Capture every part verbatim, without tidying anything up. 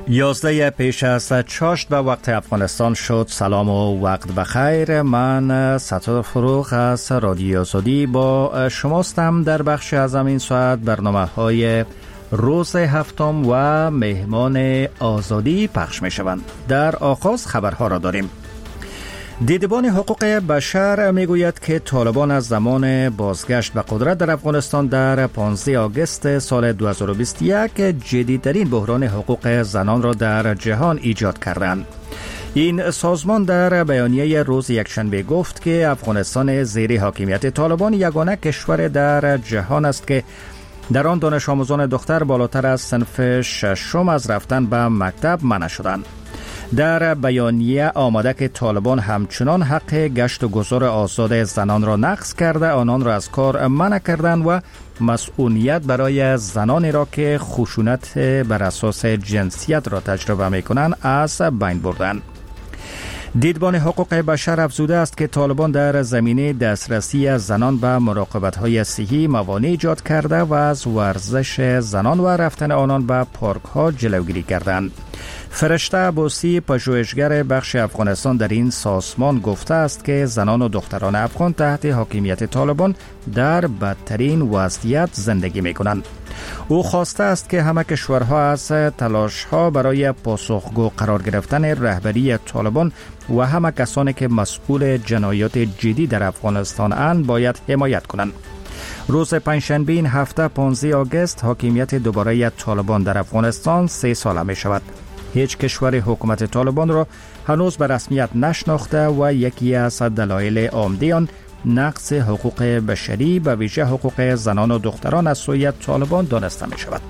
یازده پیش از چاشت به وقت افغانستان شد. سلام و وقت بخیر. من ستار فروغ از رادیو آزادی با شماستم در بخش از این ساعت برنامه های روز هفتم و مهمان آزادی پخش می شوند. در آغاز خبرها را داریم. دیدبان حقوق بشر می گوید که طالبان از زمان بازگشت به قدرت در افغانستان در پانزده آگوست سال دو هزار و بیست و یک جدیدترین بحران حقوق زنان را در جهان ایجاد کردند. این سازمان در بیانیه روز یکشنبه گفت که افغانستان زیر حاکمیت طالبان یگانه کشور در جهان است که در آن دانش آموزان دختر بالاتر از صنف ششم از رفتن به مکتب منع شدند. در بیانیه آمده که طالبان همچنان حق گشت و گذار آزاد زنان را نقض کرده، آنان را از کار منع کردند و مسئولیت برای زنانی را که خشونت بر اساس جنسیت را تجربه می‌کنند از بین بردند. دیدبان حقوق بشر افزوده است که طالبان در زمینه دسترسی زنان به مراقبت‌های صحی موانع ایجاد کرده و از ورزش زنان و رفتن آنان به پارک‌ها جلوگیری کردند. فرشته عباسی، پژوهشگر بخش افغانستان در این سازمان گفته است که زنان و دختران افغان تحت حاکمیت طالبان در بدترین وضعیت زندگی می‌کنند. او خواسته است که همه کشورها از تلاش‌ها برای پاسخگو قرار گرفتن رهبری طالبان و همه کسانی که مسئول جنایات جدی در افغانستان اند باید حمایت کنند. روز پنجشنبه این هفته پانزده آگوست حاکمیت دوباره طالبان در افغانستان سه ساله می شود. هیچ کشور حکومت طالبان را هنوز به رسمیت نشناخته و یکی از دلایل عمده آن نقض حقوق بشری به ویژه حقوق زنان و دختران از سوی طالبان دانسته می شود.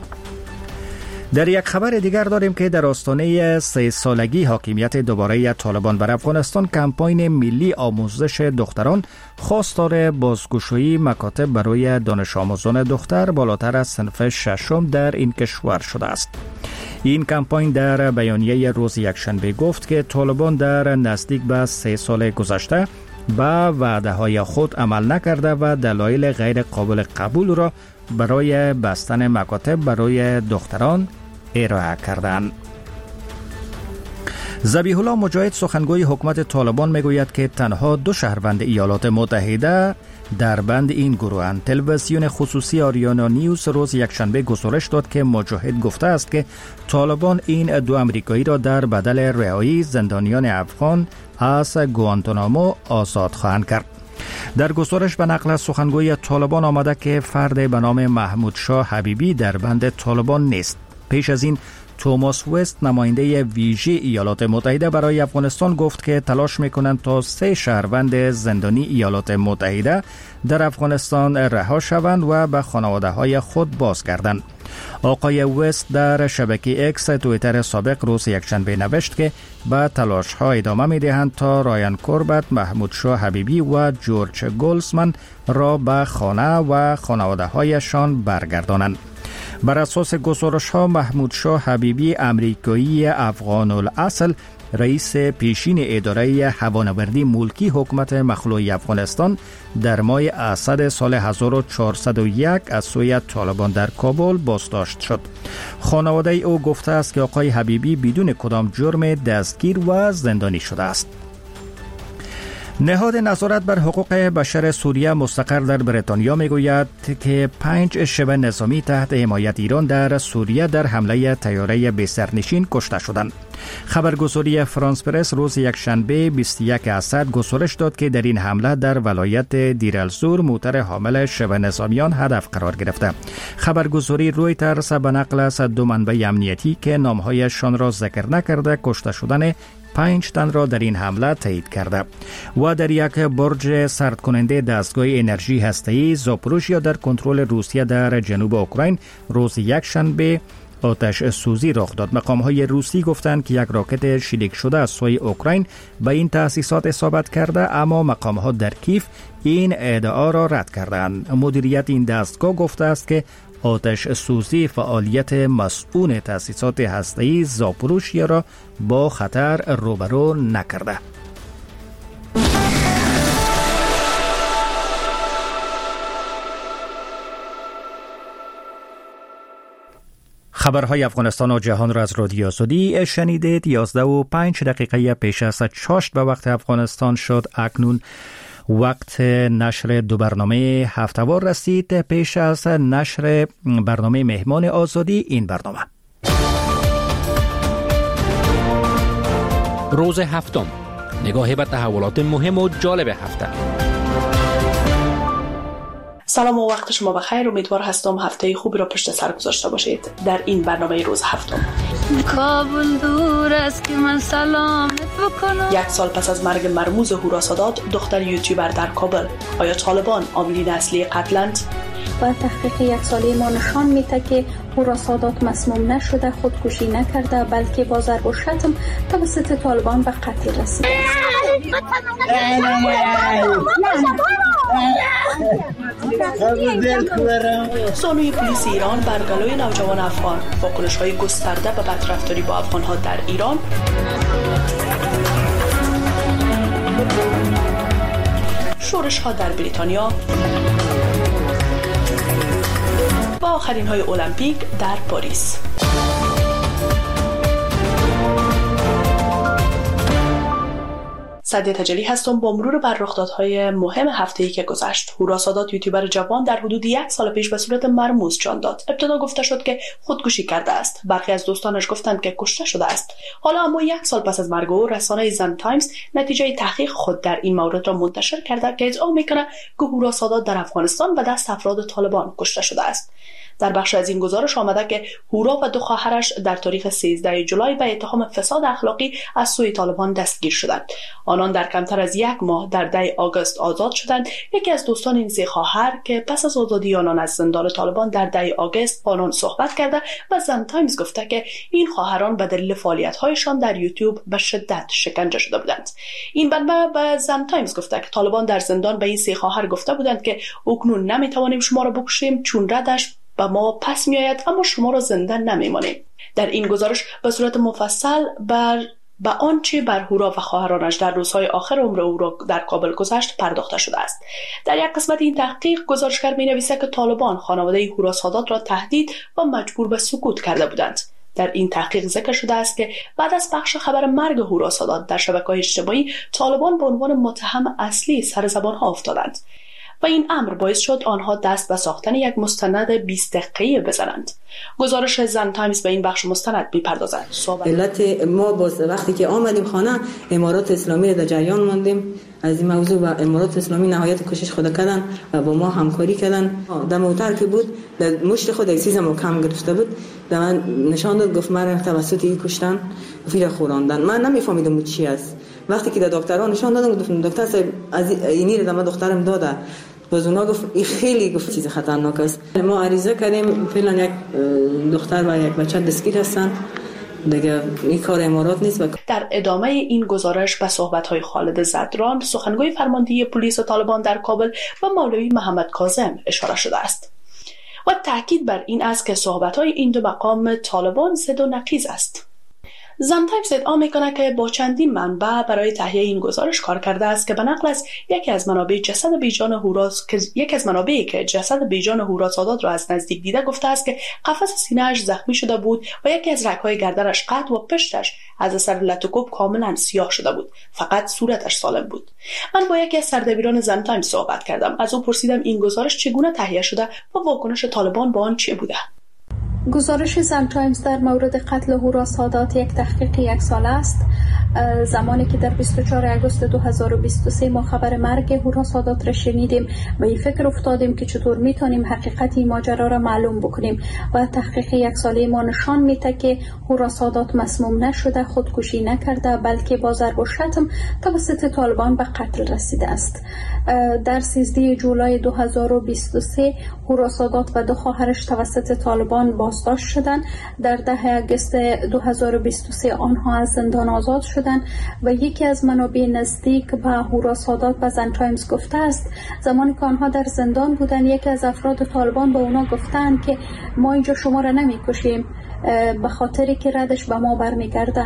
در یک خبر دیگر داریم که در آستانه سه سالگی حاکمیت دوباره طالبان بر افغانستان کمپاین ملی آموزش دختران خواستار بازگشایی مکاتب برای دانش آموزان دختر بالاتر از صنف ششم در این کشور شده است. این کمپاین در بیانیه روز یکشنبه گفت که طالبان در نزدیک به سه سال گذشته به وعده های خود عمل نکرده و دلایل غیر قابل قبول را برای بستن مکاتب برای دختران ارائه کردند. ذبیح الله مجاهد، سخنگوی حکومت طالبان، میگوید که تنها دو شهروند ایالات متحده در بند این گروهند. تلویزیون خصوصی آریانا نیوز روز یکشنبه گزارش داد که مجاهد گفته است که طالبان این دو امریکایی را در بدل رهایی زندانیان افغان از گوانتانامو آزاد خواهند کرد. در گزارش به نقل از سخنگوی طالبان آمده که فرد به نام محمود شاه حبیبی در بند طالبان نیست. پیش از این توماس وست، نماینده ویژه ایالات متحده برای افغانستان، گفت که تلاش میکنند تا سه شهروند زندانی ایالات متحده در افغانستان رها شوند و به خانواده های خود بازگردند. آقای وست در شبکه اکس توییتر سابق روز یکشنبه نوشت که به تلاش ها ادامه می دهند تا رایان کوربت، محمود شاه حبیبی و جورج گولزمن را به خانه و خانواده هایشان برگردانند. بر اساس گزارش ها محمود شاه حبیبی، امریکایی افغان الاصل، رئیس پیشین اداره هوانوردی ملکی حکومت مخلوعی افغانستان، در ماه اسد سال هزار و چهارصد و یک از سوی طالبان در کابل بازداشت شد. خانواده او گفته است که آقای حبیبی بدون کدام جرم دستگیر و زندانی شده است. نهاد نظارت بر حقوق بشر سوریه مستقر در بریتانیا میگوید که پنج شبه نظامی تحت حمایت ایران در سوریه در حمله طیاره بی سرنشین کشته شدند. خبرگزاری فرانس پرس روز یکشنبه بیست و یک اسد گزارش داد که در این حمله در ولایت دیرالزور موتر حامل شبه نظامیان هدف قرار گرفته. خبرگزاری رویترز به نقل از دو منبع امنیتی که نامهایشان را ذکر نکرده کشته شدن پنج تن را در این حمله تایید کرده و در یک برج سرد کننده دستگاه انرژی هسته‌ای زاپوروژیا در کنترل روسیه در جنوب اوکراین روز یکشنبه آتش سوزی رخ داد. مقام‌های روسی گفتند که یک راکت شلیک شده از سوی اوکراین به این تأسیسات اصابت کرده، اما مقام‌ها در کیف این ادعا را رد کردند. مدیریت این دستگاه گفته است که آتش سوزی فعالیت مسئول تأسیسات هسته‌ای زاپوروژیا را با خطر روبرو نکرده. خبرهای افغانستان و جهان را از رادیو آزادی شنیدید. یازده و پنج دقیقه پیش از چاشت به وقت افغانستان شد. اکنون وقت نشر دو برنامه هفته‌وار رسید. پیش از نشر برنامه مهمان آزادی، این برنامه روز هفتم، نگاه به تحولات مهم و جالب هفته. سلام و وقت شما بخیر. امیدوار هستم هفته خوبی را پشت سر گذاشته باشید. در این برنامه روز هفتم، کابل دور است که من سلامت بکنم. یک سال پس از مرگ مرموز هورا سادات، دختر یوتیوبر در کابل، آیا طالبان عاملین اصلی قتلند؟ و تحقیق یک ساله ما نشان میده که هورا سادات مسموم نشده، خودکشی نکرده، بلکه با ضرب و شتم توسط طالبان به قتل رسیده است. زانوی پلیس ایران بر گلوی نوجوان افغان، واکنش‌های گسترده به بدرفتاری با افغان‌ها در ایران. شورش‌ها در بریتانیا و آخرین های المپیک در پاریس. سعدیه تجلی هستم با مرور بر رخدادهای مهم هفته‌ای که گذشت. هورا سادات، یوتیوبر جوان، در حدود یک سال پیش به صورت مرموز جان داد. ابتدا گفته شد که خودکشی کرده است. برخی از دوستانش گفتند که کشته شده است. حالا اما یک سال پس از مرگ او، رسانه زن تایمز نتیجه تحقیق خود در این مورد را منتشر کرده که ادعا میکنه که هورا سادات در افغانستان به دست افراد طالبان کشته شده است. در بخش از این گزارش آمده که هورا و دو خواهرش در تاریخ سیزده جولای به اتهام فساد اخلاقی از سوی طالبان دستگیر شدند. آنان در کمتر از یک ماه در ده آگوست آزاد شدند. یکی از دوستان این سه خواهر که پس از آزادی آنان از زندان طالبان در ده آگوست با آنان صحبت کرده و زن تایمز گفته که این خواهران به دلیل فعالیت‌هایشان در یوتیوب به شدت شکنجه شده بودند. این منبع به زن تایمز گفته که طالبان در زندان به این سه خواهر گفته بودند که اکنون نمیتوانیم شما را بکشیم چون ردش و ما پس میآید، اما شما را زنده نمیمانیم. در این گزارش به صورت مفصل بر به آنچه بر هورا و خواهرانش در روزهای آخر عمر او را در کابل گذشت پرداخته شده است. در یک قسمت این تحقیق گزارشگر می‌نویسد که طالبان خانواده هورا سادات را تهدید و مجبور به سکوت کرده بودند. در این تحقیق ذکر شده است که بعد از پخش خبر مرگ هورا سادات در شبکه‌های اجتماعی، طالبان به عنوان متهم اصلی سر زبان‌ها افتادند و این امر باعث شد آنها دست به ساختن یک مستند بیست دقیقه‌ای بزنند. گزارش زن تایمز به این بخش مستند می‌پردازد. علت ما باز وقتی که آمدیم خانه، امارات اسلامی را در جریان ماندیم از این موضوع و امارات اسلامی نهایت کوشش خود کردن و با ما همکاری کردن. در موتر که بود در مشت خود یک چیز محکم گرفته بود، به من نشان داد، گفت مرا توسط این کشتن فیل خوراندن. من نمی‌فهمیدم چی است. وقتی که در دکتران نشان دادم، گفتم دکتر صاحب از اینی رو من دخترم داده. باز اونا گفت این خیلی گفت چیز خطرناک است. ما عریضه کردیم، فعلا یک دختر و یک بچه دستگیر هستن. دیگه این کار امارات نیست. در ادامه این گزارش به صحبت‌های خالد زدران، سخنگوی فرماندهی پلیس طالبان در کابل، و مولوی محمد کاظم اشاره شده است و تاکید بر این است که صحبت‌های این دو مقام طالبان ضد و نقیض است. زن تایمز ادعا میکنه که با چندین منبع برای تهیه این گزارش کار کرده است که به نقل از یکی از منابع جسد بیجان هورا که یکی از منابعی که جسد بیجان هورا سادات را از نزدیک دیده گفته است که قفس سینه‌اش زخمی شده بود و یکی از رگ‌های گردنش قطع و پشتش از اثر لتوکوب کاملا سیاه شده بود، فقط صورتش سالم بود. من با یکی از سردبیران زن تایمز صحبت کردم. از او پرسیدم این گزارش چگونه تهیه شده و واکنش طالبان با آن چه بوده. گزارش زن تایمز در مورد قتل هورا سادات یک تحقیق یک ساله است. زمانی که در بیست و چهارم آگوست دو هزار و بیست و سه ما خبر مرگ هورا سادات را شنیدیم و این فکر افتادیم که چطور میتونیم حقیقت این ماجرا را معلوم بکنیم و تحقیق یک ساله ما نشان میده که هورا سادات مسموم نشده، خودکشی نکرده، بلکه با ضرب و شتم توسط طالبان به قتل رسیده است. در سیزده جولای دو هزار و بیست و سه هورا سادات و دو خواهرش توسط طالبان بازداشت شدند. در ده آگوست دو هزار و بیست و سه آنها از زندان آزاد شدند و یکی از منابع نزدیک به هورا سادات و زن تایمز گفته است زمانی که آنها در زندان بودند یکی از افراد طالبان به اونا گفتند که ما اینجا شما را نمی‌کشیم به خاطری که ردش به ما برمیگرده.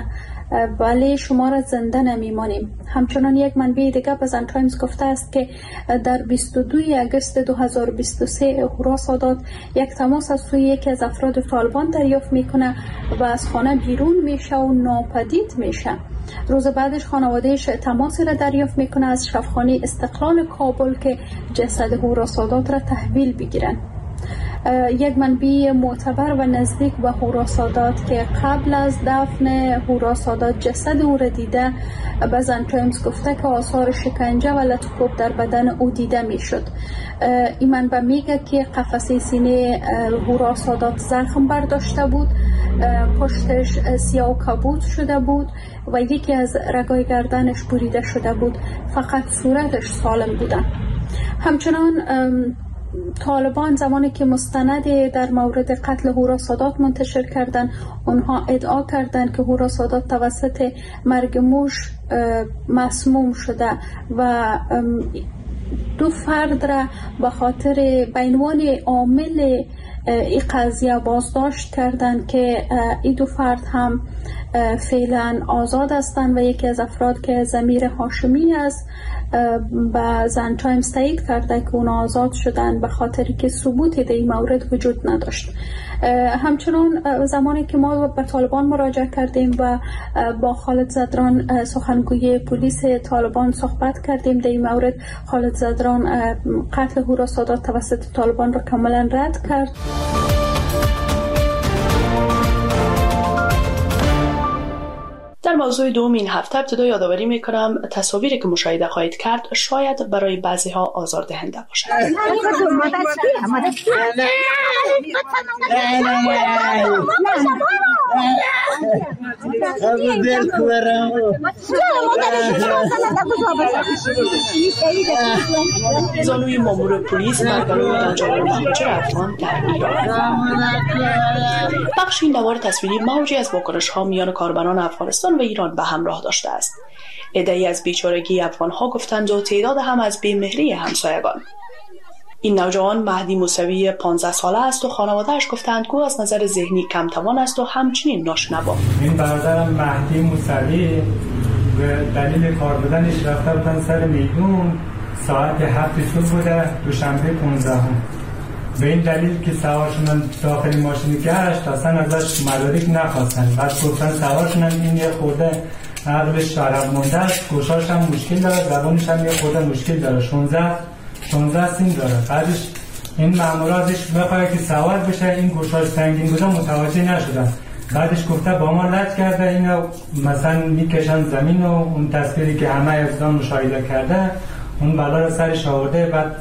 ولی شما را زنده نمیمانیم. همچنان یک منبع دیگر به زن تایمز گفته است که در بیست و دوم آگوست دو هزار و بیست و سه هورا سادات یک تماس از سوی یکی از افراد طالبان دریافت میکنه و از خانه بیرون میشه و ناپدید میشه. روز بعدش خانوادهش تماسی را دریافت میکنه از شفاخانه استقلال کابل که جسد هورا سادات را تحویل بگیرن. یک منبع معتبر و نزدیک به هورا سادات که قبل از دفن هورا سادات جسد او را دیده به زن تایمز گفته که آثار شکنجه و لطخوب در بدن او دیده میشد. این منبع میگه که قفسه سینه هورا سادات زخم برداشته بود، پشتش سیاه و کبود شده بود و یکی از رگای گردنش بریده شده بود، فقط صورتش سالم بودن. همچنان طالبان زمانی که مستند در مورد قتل هورا سادات منتشر کردند، اونها ادعا کردند که هورا سادات توسط مرگ موش مسموم شده و دو فرد را به خاطر به عنوان عامل این قضیه بازداشت کردند که این دو فرد هم فعلا آزاد هستند و یکی از افراد که ضمیر هاشمی است به زن تایمز تایید کرده که اون آزاد شدن به خاطر که ثبوتی در این مورد وجود نداشت. همچنان زمانی که ما به طالبان مراجعه کردیم و با خالد زدران سخنگوی پلیس طالبان صحبت کردیم در این مورد، خالد زدران قتل هورا سادات توسط طالبان را کاملا رد کرد. در موضوع دوم این هفته ابتدا یادآوری میکنم تصاویری که مشاهده خواهید کرد شاید برای بعضی ها آزاردهنده باشد. زانوی مامور پلیس برگلوی انجام مهاجر افغان در ایران. بخش این نوار تصویری موجی از واکنش ها میان کاربران افغانستان و ایران به همراه داشته است. عده‌ای از بیچارگی افغان ها گفتند و تعداد هم از بی‌مهری همسایگان. این نوجوان مهدی موسوی پانزده ساله است و خانواده‌اش گفتند که از نظر ذهنی کم توان است و همچنین ناشنوا. این برادرم مهدی موسوی به دلیل کار بودنش رفته بودن سر میدون، ساعت هفت صبح بوده، دوشنبه پانزدهم. به این دلیل که سوارشون داخل ماشین گشت اصلا ازش مدارک نخواستن. بعد گفتن سوارشون این یه خورده عقلش عقب مونده است، گوشاش هم مشکل داره، زبانش هم یه خورده مشکل داره، شانزده شانزده سین داره. بعدش این مامورا ازش بخواد که سوار بشه، این گوشاش سنگین بوده متوجه نشدن. بعدش گفته با ما لج کرده، اینو مثلا میکشن زمین و اون تصویری که همه افغان مشاهده کرده اون بالا رو سرش آورده. بعد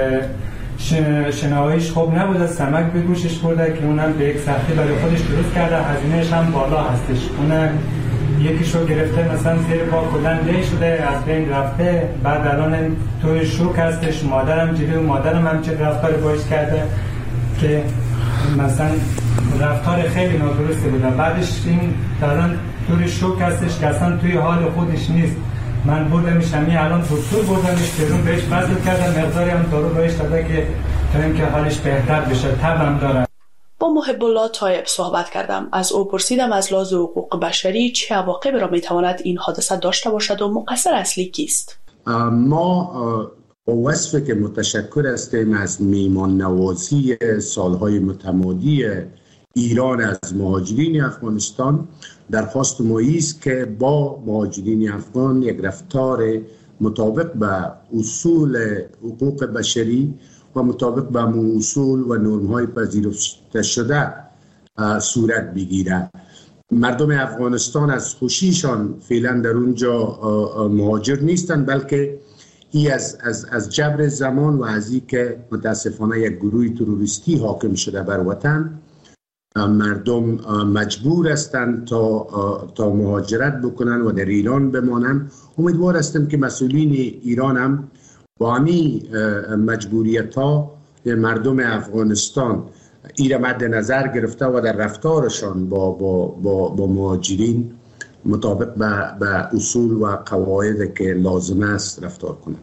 شنواییش خوب نبوده، سمک به گوشش برده که اونم به یک سختی برای خودش درست کرده، هزینه‌اش هم بالا هستش. اون یکیشو گرفته مثلا زیر پا کلن لی شده، از بین رفته. بعد الان توی شوک هستش، مادرم جلوی مادرم همچه رفتار باش کرده که مثلا رفتار خیلی نادرستی بوده. بعدش این الان توی شوک هستش که اصلا توی حال خودش نیست. من بردمش همین الان دکتر بردمش بیرون، بهش بذل کردم، مقداری هم دارو بهش داده که تا اینکه حالش بهتر بشه. تبم داره. با محب الله طایب صحبت کردم. از او پرسیدم از لحاظ حقوق بشری چه عواقبی را میتواند این حادثه داشته باشد و مقصر اصلی کیست؟ ما با وصفی که متشکر هستیم از میهمان نوازی سالهای متمادی ایران از مهاجرین افغانستان، درخواست ما است که با مهاجرین افغان یک رفتار مطابق به اصول حقوق بشری و مطابق به اصول و نرم‌های پذیرفته شده صورت بگیرد. مردم افغانستان از خوشیشان فعلا در اونجا مهاجر نیستند، بلکه ای از, از, از جبر زمان و از این که متاسفانه یک گروه تروریستی حاکم شده بر وطن، مردم مجبور هستند تا, تا مهاجرت بکنن و در ایران بمانند. امیدوار هستم که مسئولین ایران هم با همین مجبوریت ها مردم افغانستان این را مد نظر گرفته و در رفتارشان با, با, با, با مهاجرین مطابق به, به اصول و قواعد که لازم است رفتار کنند.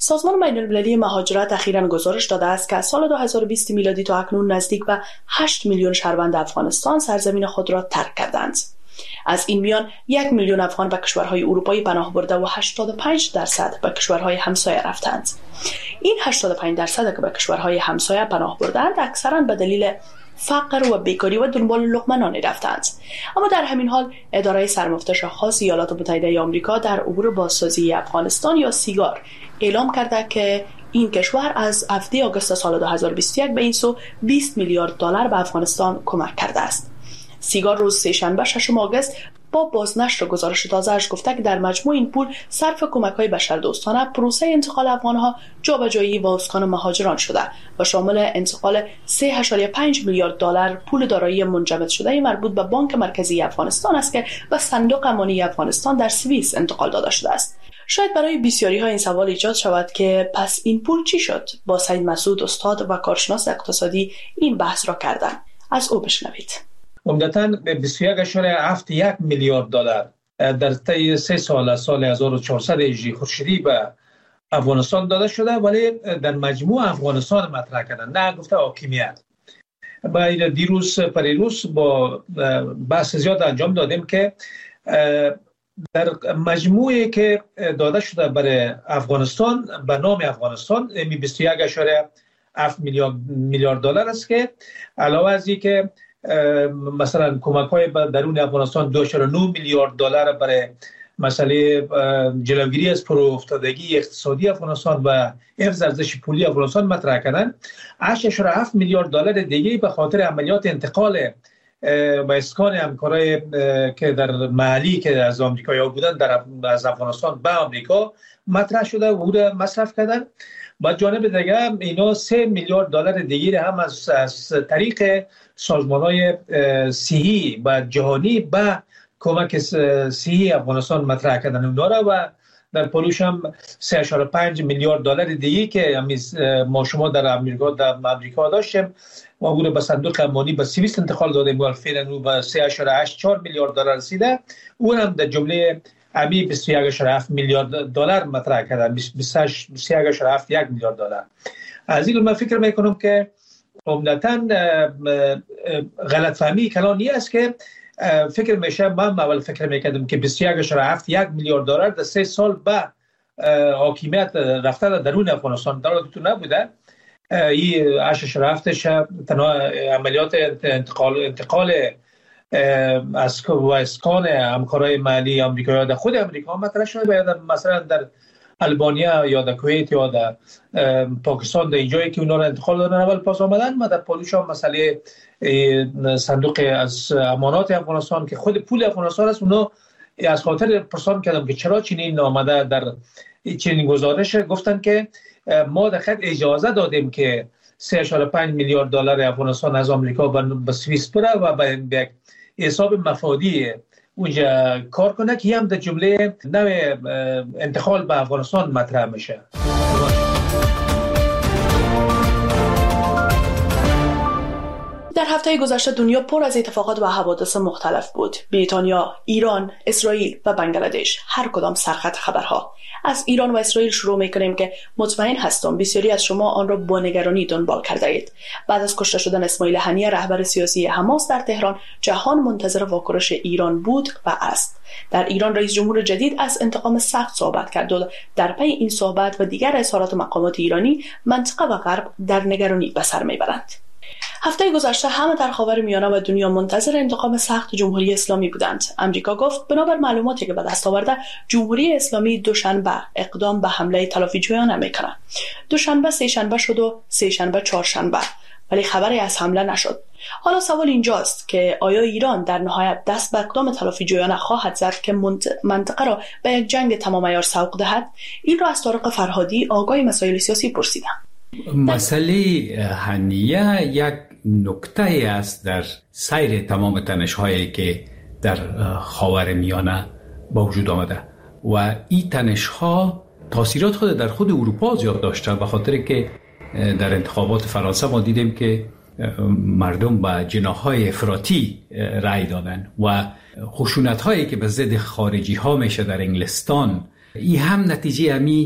سازمان بین‌المللی مهاجرت اخیراً گزارش داده است که از سال دو هزار و بیست میلادی تا اکنون نزدیک به هشت میلیون شهروند افغانستان سرزمین خود را ترک کردند. از این میان یک میلیون افغان به کشورهای اروپایی پناه برده و هشتاد و پنج درصد به کشورهای همسایه رفتند. این هشتاد و پنج درصد که به کشورهای همسایه پناه بردند اکثراً به دلیل فقر و بیکاری و دنبال لقمه نانی رفتند. اما در همین حال اداره سرمفتش خاص ایالات متحده آمریکا در امور بازسازی افغانستان یا سیگار اعلام کرده که این کشور از هفته آگوست سال دو هزار و بیست و یک به این سو بیست میلیارد دلار به افغانستان کمک کرده است. سیگار روز سه‌شنبه ششم آگوست با بازنشر گزارش تازه‌اش گفته که در مجموع این پول صرف کمک‌های بشردوستانه، پروسه انتقال افغان‌ها، جابجایی و اسکان مهاجران شده و شامل انتقال سه و پنج میلیارد دلار پول دارایی منجمد شده مربوط به بانک مرکزی افغانستان است که به صندوق امانی افغانستان در سوئیس انتقال داده شده است. شاید برای بسیاری‌ها این سوال ایجاد شود که پس این پول چی شد؟ با سید مسعود استاد و کارشناس اقتصادی این بحث را کردن. از او بشنوید. عمدتاً به بیست و یک اشاره هفت یک میلیارد دلار در طی سه سال از سال هزار و چهارصد هجری خورشیدی به افغانستان داده شده، ولی در مجموع افغانستان مطرح کردن، نه گفته حاکمیت. با دیروز پریروز با بحث زیاد انجام دادیم که در مجموعی که داده شده برای افغانستان به نام افغانستان می بیست و یک اشاره هفت میلیارد دلار است که علاوه از این که مثلا کمک‌های به درون افغانستان دو و نه میلیارد دلار برای مسئله جلوگیری از فروافتادگی اقتصادی افغانستان و حفظ ارزش پولی افغانستان مطرح کردن، هشت و هفت میلیارد دلار دیگه به خاطر عملیات انتقال و اسکان همکارای که در محلی که از آمریکایی‌ها بودن در از افغانستان به آمریکا مطرح شده و بود مصرف کردن. با جانب دیگه اینا سه میلیارد دلار دیگه هم از, از طریق سازمان‌های صحی و جهانی به کمک صحی افغانستان مطرح کردن اون داره و در پولش هم سه و پنج میلیارد دلار دیگه که ما شما در امریکا در امریکا داشتیم و بود به صندوق امانی به سوئیس انتقال دادیم و فعلا به سه و هشت چهار میلیارد دلار رسیده. اون هم در جمله امی بیست و یک و هفت میلیارد دلار مطرح کردن، بیست و یک و هفت یک میلیارد دلار. از این من فکر میکنم که عمدتاً غلط فهمی کلانی است که فکر میشه، من اول فکر میکردم که بیست و یک و هفت یک میلیارد دلار در سه سال به حاکمیت رفته در درون افغانستان در تو نبوده. این هشت و هفتش تنها عملیات انتقال انتقال از و اسکان همکارای محلی آمریکا در خود امریکا مطرح شده، مثلا در البانیا یا در کویت یا در پاکستان در اینجایی که اونا رو انتقال دادن اول پاس آمدن. ما در پالیش هم مسئله صندوق از امانات افغانستان که خود پول افغانستان است، اونا از خاطر پرسان کردم که چرا چنین آمده در چنین گزارش، گفتن که ما در خط اجازه دادیم که سه و پنج میلیارد دلار افغانستان از آمریکا به سوئیس بره و به حساب مفادی اونجا کار کنه که هم در جمله نوع انتقال به افغانستان مطرح میشه. در هفته گذشته دنیا پر از اتفاقات و حوادث مختلف بود. بریتانیا، ایران، اسرائیل و بنگلادش، هر کدام سرخط خبرها. از ایران و اسرائیل شروع میکنیم که مطمئن هستم بسیاری از شما آن را با نگرانی دنبال کرده اید. بعد از کشته شدن اسماعیل هنیه رهبر سیاسی حماس در تهران، جهان منتظر واکنش ایران بود و است. در ایران رئیس جمهور جدید از انتقام سخت صحبت کرد و در پی این صحبت و دیگر اظهارات مقامات ایرانی، منطقه و غرب در نگرانی به سر میبرند. هفته گذشته همه در خاورمیانه و دنیا منتظر انتقام سخت جمهوری اسلامی بودند. امریکا گفت بنابر معلوماتی که به دست آورده جمهوری اسلامی دوشنبه اقدام به حمله تلافی جویانه میکنه. دوشنبه سه شنبه شد و سه شنبه چهارشنبه، ولی خبری از حمله نشد. حالا سوال اینجاست که آیا ایران در نهایت دست به اقدام تلافی جویانه خواهد زد که منطقه را به یک جنگ تمام عیار سوق دهد؟ این را از طارق فرهادی، آگاه مسائل سیاسی، پرسیدم. مسئله هنیه یک نکته است در سیر تمام تنش‌هایی که در خاورمیانه با وجود آمده و این تنش‌ها تاثیرات خود در خود اروپا زیاد داشته، به خاطر که در انتخابات فرانسه ما دیدیم که مردم به جناح‌های افراطی رأی دادن و خشونت‌هایی که به ضد خارجی‌ها میشه در انگلستان، این هم نتیجه امی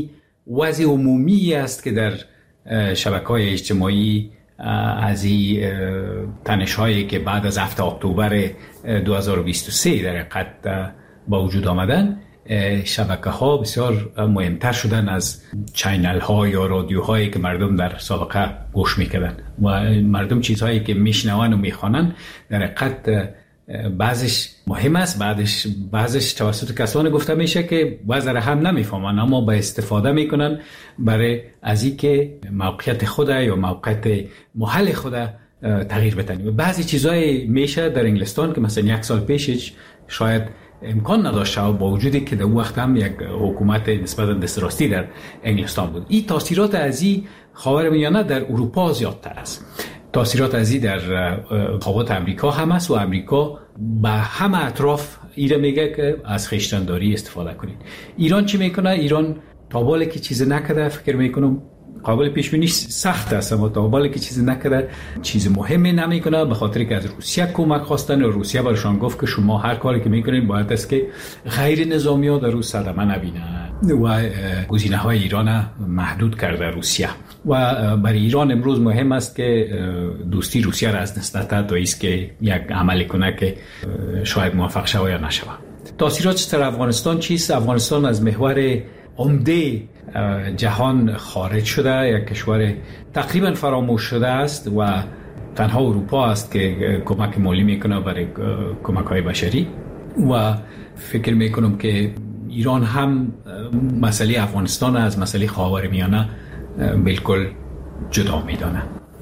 وضع عمومی است که در شبکه‌های اجتماعی از این تنش هایی که بعد از هفته اکتبر دو هزار و بیست و سه در حقیقت با وجود آمدن، شبکه ها بسیار مهمتر شدن از چینل ها یا رادیو هایی که مردم در سابقه گوش میکردن و مردم چیزهایی که میشنون و میخوانن در حقیقت بعضش مهم است، بعضش بعضش توسط کسانی گفته میشه که بعضی را هم نمیفهمن اما با استفاده میکنن برای از اینکه موقعیت خود یا موقعیت محل خود تغییر بدن. و بعضی چیزای میشه در انگلستان که مثلا یک سال پیش شاید امکان نداشته و با وجودی که در اون وقت هم یک حکومت نسبتا دستراستی در انگلستان بود. این تاثیرات از این خاورمیانه در اروپا زیادتر است. تاثیرات از این در قوات امریکا هم است و امریکا به همه اطراف ایره میگه که از خویشتنداری استفاده کنید. ایران چی میکنه؟ ایران تا بالا که چیز نکرده، فکر میکنم قابل پیش بینی سخت است، اما تا بالا که چیز نکرده چیز مهمی نمیکنه، به خاطر که از روسیه کمک خواستن و روسیه برشان گفت که شما هر کاری که میکنین باید است که غیر نظامی ها در روز صدمه نبینن و گزینه های ایران محدود کرده روسیه. و برای ایران امروز مهم است که دوستی روسیه را از دست نده تا است که یک عمل کنه که شاید موفق شود یا نشود. تاثیرات در افغانستان چیست؟ افغانستان از محور عمده جهان خارج شده، یک کشور تقریبا فراموش شده است و تنها اروپا است که کمک مالی میکنه برای کمک های بشری و فکر میکنم که ایران هم مسئله افغانستان از مسئله خاورمیانه بالکل جدا میدانه.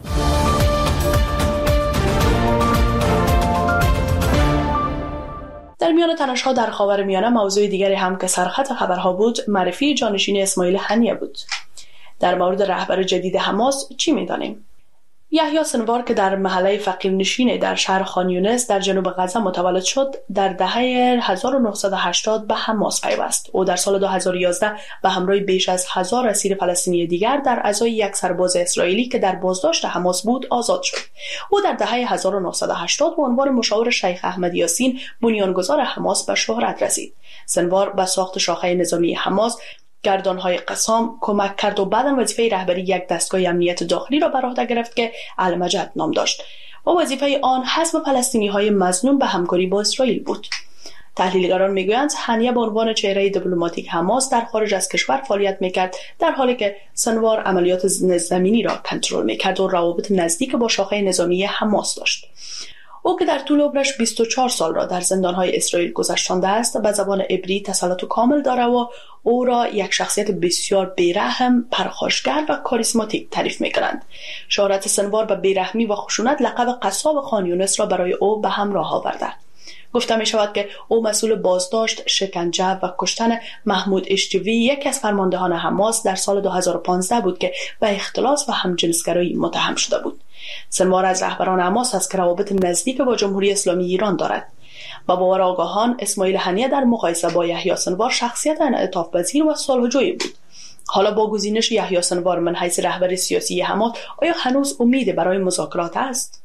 در میان تنش‌ها در خاورمیانه موضوع دیگری هم که سرخط خبرها بود معرفی جانشین اسماعیل هنیه بود. در مورد رهبر جدید حماس چی می‌دانیم؟ یحیی سنوار که در محله فقیرنشین در شهر خان یونس در جنوب غزه متولد شد، در دهه هزار و نهصد و هشتاد به حماس پیوست. او در سال دو هزار و یازده به همراه بیش از هزار اسیر فلسطینی دیگر در ازای یک سرباز اسرائیلی که در بازداشت حماس بود آزاد شد. او در دهه هزار و نهصد و هشتاد به عنوان مشاور شیخ احمد یاسین بنیانگذار حماس به شهرت رسید. سنوار به ساخت شاخه نظامی حماس، گردانهای قسام کمک کرد و بعداً وظیفه رهبری یک دستگاه امنیت داخلی را بر عهده گرفت که المجد نام داشت و وظیفه آن حزم فلسطینی‌های مظلوم به همکاری با اسرائیل بود. تحلیلگران میگویند هنیه به عنوان چهره دیپلماتیک حماس در خارج از کشور فعالیت میکرد، در حالی که سنوار عملیات زمینی را کنترل میکرد و روابط نزدیک با شاخه نظامی حماس داشت. او که در طول عمرش بیست و چهار سال را در زندانهای اسرائیل گذرانده است، به زبان عبری تسلط کامل دارد و او را یک شخصیت بسیار بیرحم، پرخاشگر و کاریسماتیک تعریف می‌کنند. شهرت سنوار به بیرحمی و خشونت لقب قصاب خان یونس را برای او به همراه آورده. گفته می شود که او مسئول بازداشت، شکنجه و کشتن محمود اشتیوی، یکی از فرماندهان حماس، در سال دو هزار و پانزده بود که به اختلاس و همجنسگرایی متهم شده بود. سنوار از رهبران حماس است که روابط نزدیک با جمهوری اسلامی ایران دارد. با باور آگاهان، اسماعیل هنیه در مقایسه با یحیی سنوار شخصیت انعطاف پذیر و صلح‌جوی بود. حالا با گزینش یحیی سنوار من حیث رهبر سیاسی حماس، آیا هنوز امید برای مذاکرات است؟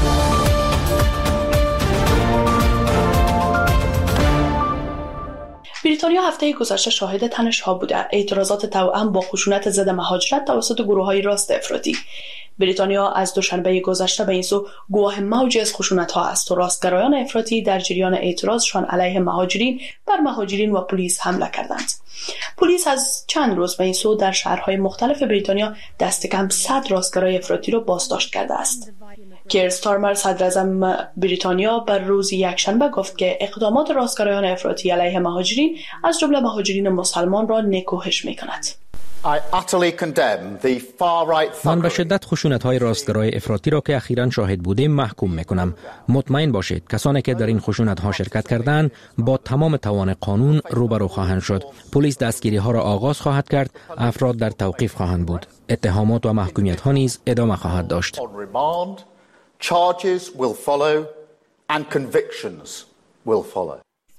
بریتانیا هفته گذشته شاهد تنش‌ها بوده. اعتراضات توأم با خشونت ضد مهاجرت توسط گروه‌های راست افراطی. بریتانیا از دوشنبه گذشته به این سو گواه موجی از خشونت‌ها است و راستگرایان افراطی در جریان اعتراضشان علیه مهاجرین بر مهاجرین و پلیس حمله کردند. پلیس از چند روز به این سو در شهرهای مختلف بریتانیا دست کم صد راستگرای افراطی را بازداشت کرده است. کیر استارمر صدراعظم بریتانیا بر روز یکشنبه گفت که اقدامات راستگرایان افراطی علیه مهاجرین از جمله مهاجرین مسلمان را نکوهش می‌کند. من به شدت خشونت‌های راستگرای افراطی را که اخیراً شاهد بودیم محکوم می‌کنم. مطمئن باشید کسانی که در این خشونت‌ها شرکت کردند با تمام توان قانون روبرو خواهند شد. پلیس دستگیری‌ها را آغاز خواهد کرد، افراد در توقیف خواهند بود. اتهامات و محکومیت‌ها نیز ادامه خواهد داشت. Charges will follow and convictions will follow.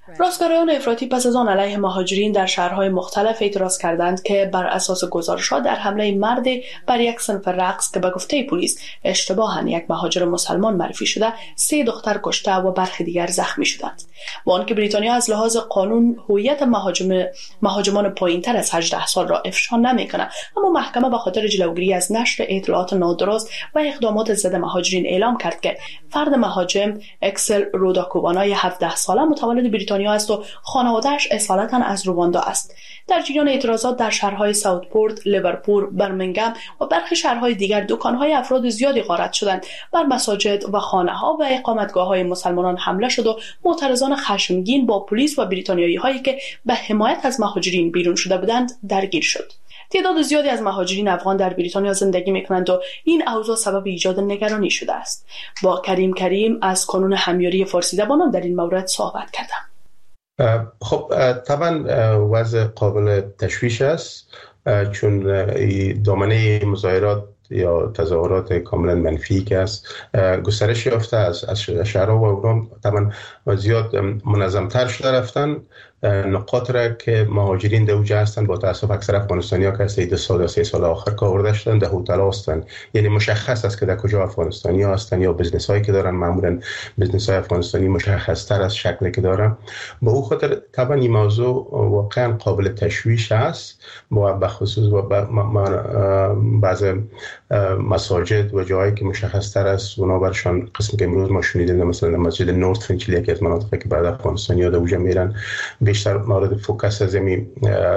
راستگرایان افراطی پس از آن علیه مهاجرین در شهرهای مختلف اعتراض کردند که بر اساس گزارش‌ها در حمله مرد بر یک صنف رقص که به گفته پلیس اشتباهاً یک مهاجر مسلمان معرفی شده سه دختر کشته و برخی دیگر زخمی شدند. با آنکه بریتانیا از لحاظ قانون هویت مهاجم مهاجمان پایین‌تر از هجده سال را افشا نمی‌کند، اما محکمه به خاطر جلوگیری از نشر اطلاعات نادرست و اقدامات ضد مهاجرین اعلام کرد که فرد مهاجم اکسل روداکوبانای هفده ساله متولد بریتانیا است و خانواده‌اش اصالتاً از رواندا است. در جریان اعتراضات در شهرهای ساوثپورت، لیورپول، برمنگهم و برخی شهرهای دیگر دکان‌های افراد زیادی غارت شدند، بر مساجد و خانه‌ها و اقامتگاه‌های مسلمانان حمله شد و معترضان خشمگین با پلیس و بریتانیایی‌هایی که به حمایت از مهاجرین بیرون شده بودند درگیر شد. تعداد زیادی از مهاجرین افغان در بریتانیا زندگی می‌کنند و این اوضاع سبب ایجاد نگرانی شده است. با کریم کریم از کانون همیاری فارسی زبانان در این مورد صحبت کردم. خب طبعا وضع قابل تشویش است، چون دامنه مظاهرات یا تظاهرات کاملا منفی که است گسترش یافته از از شهرها و اونها طبعا زیاد منظم‌تر شده رفتن. نقاط را که مهاجرین در اوجه هستند با تاسف اکثر افغانستانی‌ها که از دو سال یا سه سال آخر کار آورده شدند در هتل‌ها هستند، یعنی مشخص است که در کجا افغانستانی‌ها هستند یا بزنس هایی که دارن، معمولا بزنس های افغانستانی مشخص تر از شکلی که دارن. به او خاطر طبعا این موضوع واقعا قابل تشویش است، با بخصوص با بعض مساجد و جایی که مشخص تر است اونا برشان قسمی که امروز ما شنیدیم مثلا مسجد نورت فینچلی که از مناطقی که بعد افغانستانی‌ها در اوجه میرن بیشتر مورد فوکس از این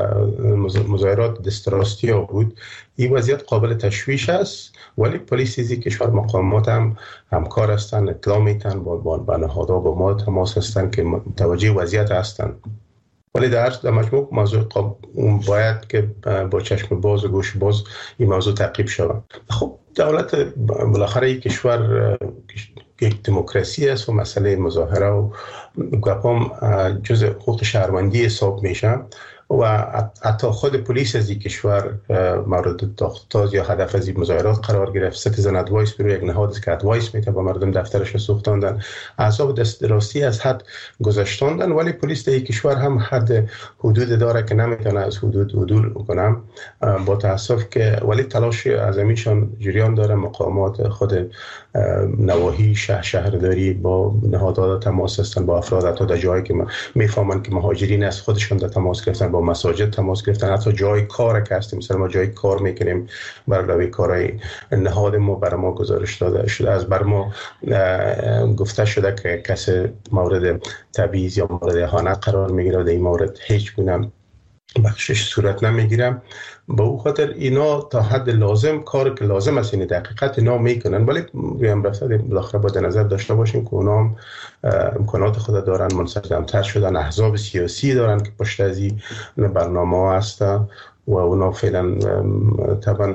مظاهرات دستراستی ها بود. این وضعیت قابل تشویش است، ولی پلیس از کشور مقامات هم همکار هستند، اطلاع میتن با با نهادها با ما تماس هستند که متوجه وضعیت هستند. ولی در در مجموع موضوع باید که با چشم باز و گوش باز این موضوع تعقیب شود. خب دولت بالاخره یک کشور یک دموکراسی است و مسئله مظاهره و گپام جزء حقوق شهروندی حساب میشه و حتی خود پلیس از این کشور مورد تاز یا هدف از این مظاهرات قرار گرفت. سیتیزن ادوایس برای یک نهاد است که ادوایس میده با مردم دفترش رو سوختاندن، اعصاب دسترسی از حد گذاشتاندن، ولی پلیس در این کشور هم حد حدود داره که نمیتونه از حدود عدول کنه با تاسف که ولی تلاش اعظمیشان جریان داره. مقامات خود نواحی شهر شهرداری با نهادها تماس هستن، با افراد حتی در جایی که میفهمن که مهاجرین از خودشون در تماس گرفتن، با مساجد تماس گرفتن، حتی جای کار که هستیم مثلا ما جای کار میکنیم برای کارهای نهاد ما بر ما گزارش داده شده، از بر ما گفته شده که کسی مورد تبعیض یا مورد اهانت قرار میگیره و در این مورد هیچ گونه بخشش صورت نمیگیرم. با او خاطر اینا تا حد لازم کار که لازم است این دقیقت اینا میکنن، ولی هم رفته بالاخره با نظر داشته باشیم که اونا هم امکانات خود دارن، منسجم‌تر شدن، احزاب سیاسی دارن که پشت از این برنامه هستن و اونا فعلا طبعا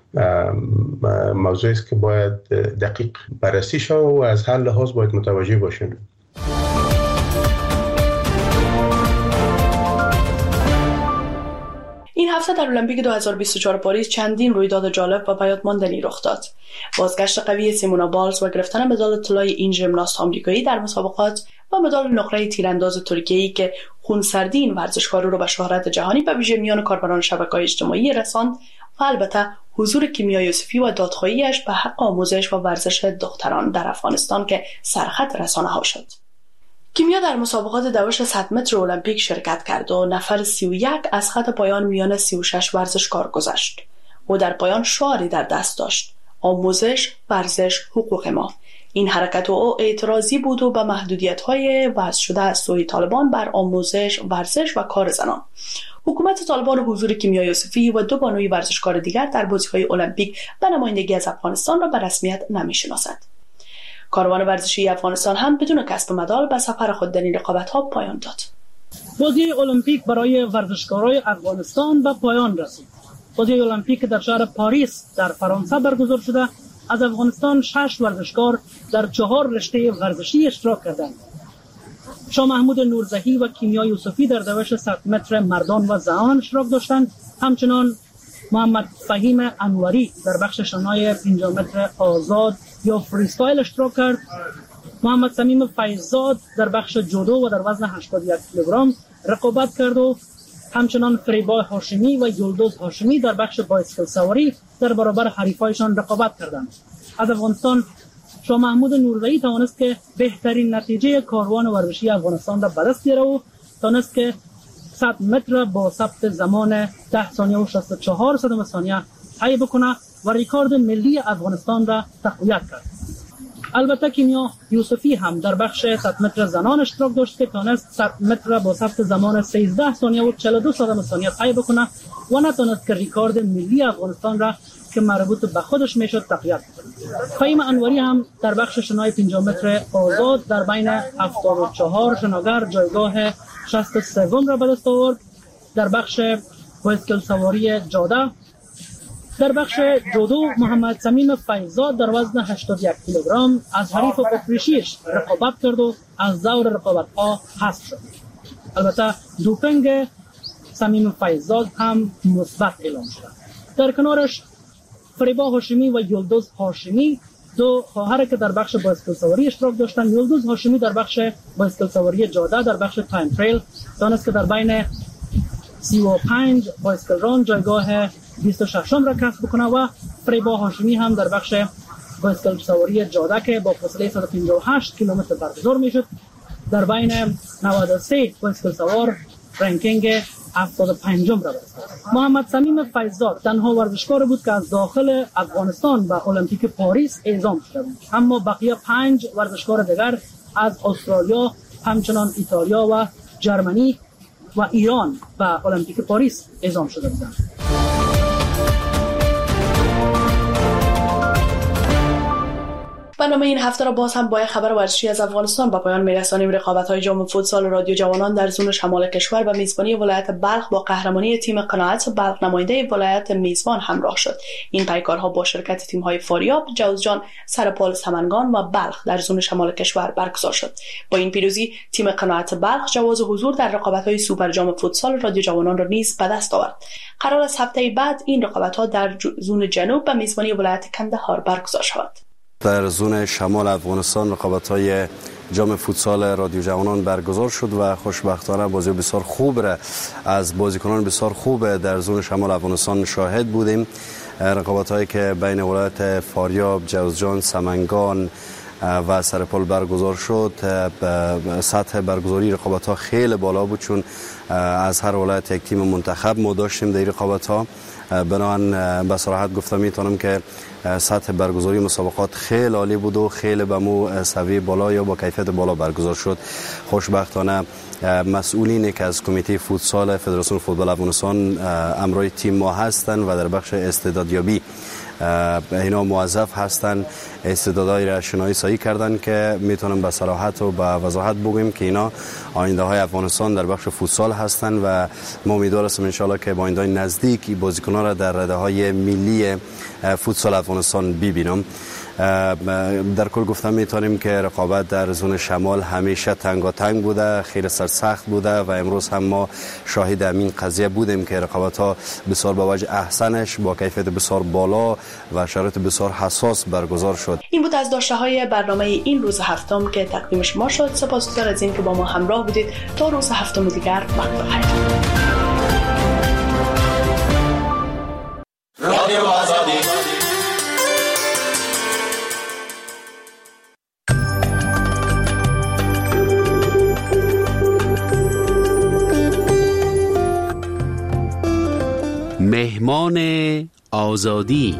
موضوعی است که باید دقیق بررسی شود و از هر لحاظ باید متوجه باشیم. این هفته در المپیک دو هزار و بیست و چهار پاریس چندین رویداد جالب و بیاد ماندنی رخ داد. بازگشت قوی سیمونا بالز و گرفتن مدال طلای این ژیمناست آمریکایی در مسابقات و مدال نقره تیرانداز ترکیه‌ای که خونسردی این ورزشکار رو به شهرت جهانی به ویژه میان کاربران شبکه‌های اجتماعی رساند و البته حضور کیمیا یوسفی و دادخواهیش به حق آموزش و ورزش دختران در افغانستان که سرخط رسانه‌ها شد. کیمیا در مسابقات دوش صد متر المپیک شرکت کرد و نفر سی و یک از خط پایان میان سی و شش ورزشکار گذشت. او در پایان شعاری در دست داشت: آموزش، ورزش، حقوق ما. این حرکت او اعتراضی بود و به محدودیت‌های وضع شده از سوی طالبان بر آموزش، ورزش و کار زنان. حکومت طالبان حضور کیمیا یوسفی و دو بانوی ورزشکار دیگر در بازی‌های المپیک به نمایندگی از افغانستان را به رسمیت نمی‌شناسد. کاروان ورزشی افغانستان هم بدون کسب مدال به سفر خود در این رقابت‌ها پایان داد. بازی المپیک برای ورزشکاران افغانستان به پایان رسید. بازی المپیک در شهر پاریس در فرانسه برگزار شده. از افغانستان شش ورزشکار در چهار رشته ورزشی اشتراک کردند. شاه محمود نورزهی و کیمیا یوسفی در دوش صد متر مردان و زنان اشتراک داشتند. همچنان محمد فهیم انوری در بخش شنای پنجاه متر آزاد یا فریستایل اشتراک کرد. محمد صمیم فیضزاد در بخش جودو و در وزن هشتاد و یک کیلوگرم رقابت کرد و همچنان فریبا هاشمی و یلدوز هاشمی در بخش بایسکل سواری در برابر حریفایشان رقابت کردند. از افغانستان شاه محمود نورزایی توانست که بهترین نتیجه کاروان ورزشی افغانستان را به دست بیاره و توانست که صد متر با ثبت زمان ده ثانیه و شصت و چهار صدم ثانیه طی بکنه و ریکورد ملی افغانستان را تقویت کرد. البته کیمیا یوسفی هم در بخش صد متر زنان اشتراک داشت که توانست صد متر با ثبت زمان سیزده ثانیه و چهل و دو صدم ثانیه طی بکنه و نتوانست که ریکورد ملی افغانستان را که مربوط به خودش میشد تقویت کنه. فهیم انوری هم در بخش شنای پنجاه متر آزاد در بین هفتاد و چهار شناگر جایگاه شصت و سه را به دست آورد. در بخش بایسکل سواری جاده در بخش جودو محمد صمیم فیضزاد در وزن هشتاد و یک کیلوگرم از حریف اتریشیش رقابت کرد و از دور رقابت‌ها حذف شد. البته دوپینگ صمیم فیضزاد هم مثبت اعلام شد. در کنارش فریبا هاشمی و یلدوز هاشمی دو خواهر که در بخش بایسکل سواری اشتراک داشتند، یلدوز هاشمی در بخش بایسکل سواری جاده در بخش تایم تریل دانست که در بین سی و پنج بایسکل ران جایگاه بیست و شش را کسب بکنه و فریبا هاشمی هم در بخش بایسکل سواری جاده که با فاصله صد و پنجاه و هشت کیلومتر برگزار میشد در بین نود و سه بایسکل سوار رنکینگ هفتاد و پنج را برسید. محمد صمیم فیضزاد تنها ورزشکار بود که از داخل افغانستان به المپیک پاریس اعزام شده بود، اما بقیه پنج ورزشکار دیگر از استرالیا، همچنان ایتالیا و جرمنی و ایران به المپیک پاریس اعزام شده بودند. برنامه این هفته را باز هم با خبر ورزشی از افغانستان به پایان می‌رسانیم. رقابت‌های جام فوتسال رادیو جوانان در زون شمال کشور به میزبانی ولایت بلخ با قهرمانی تیم قناعت بلخ نماینده ولایت میزبان همراه شد. این پیکارها با شرکت تیم‌های فاریاب، جوزجان، سرپال، سمنگان و بلخ در زون شمال کشور برگزار شد. با این پیروزی تیم قناعت بلخ جواز حضور در رقابت‌های سوپر جام فوتسال رادیو جوانان را نیز به دست آورد. قرار است هفته بعد این رقابت‌ها در زون جنوب به میزبانی ولایت کندهار برگزار شود. در زون شمال افغانستان رقابت‌های جام فوتسال رادیو جوانان برگزار شد و خوشبختانه بازی بسیار خوب را از بازیکنان بسیار خوب در زون شمال افغانستان شاهد بودیم. رقابت‌هایی که بین ولایت فاریاب، جوزجان، سمنگان و سرپال برگزار شد، سطح برگزاری رقابت‌ها خیلی بالا بود، چون از هر ولایت یک تیم منتخب ما داشتیم در رقابت‌ها. بنابراین به صراحت گفتم میتونم که سطح برگزاری مسابقات خیلی عالی بود و خیلی به مو سوی بالا یا با کیفیت بالا برگزار شد. خوشبختانه مسئولینی که از کمیته فوتسال فدراسیون فوتبال افغانستان امرای تیم ما هستند و در بخش استعدادیابی اینا موظف هستند استعدادهای را شناسایی کردن که میتونم به صراحت و به وضاحت بگیم که اینا آینده های افغانستان در بخش فوتسال هستند و ما امیدوار هستیم ان شاء الله که با آینده نزدیک بازیکنان را در رده های ملی فوتسال افغانستان ببینم. در کل گفتم میتونیم که رقابت در زون شمال همیشه تنگاتنگ بوده، خیلی سرسخت بوده و امروز هم ما شاهد همین قضیه بودیم که رقابت ها بسیار با وجه احسنش با کیفیت بسیار بالا و شرایط بسیار حساس برگزار شد. این بود از داشته های برنامه این روز هفتم که تقدیم شما شد. سپاسگزار از اینکه با ما همراه بودید. تا روز هفتم دیگر وقت بخیر. رادیو آزادی. مهمان آزادی.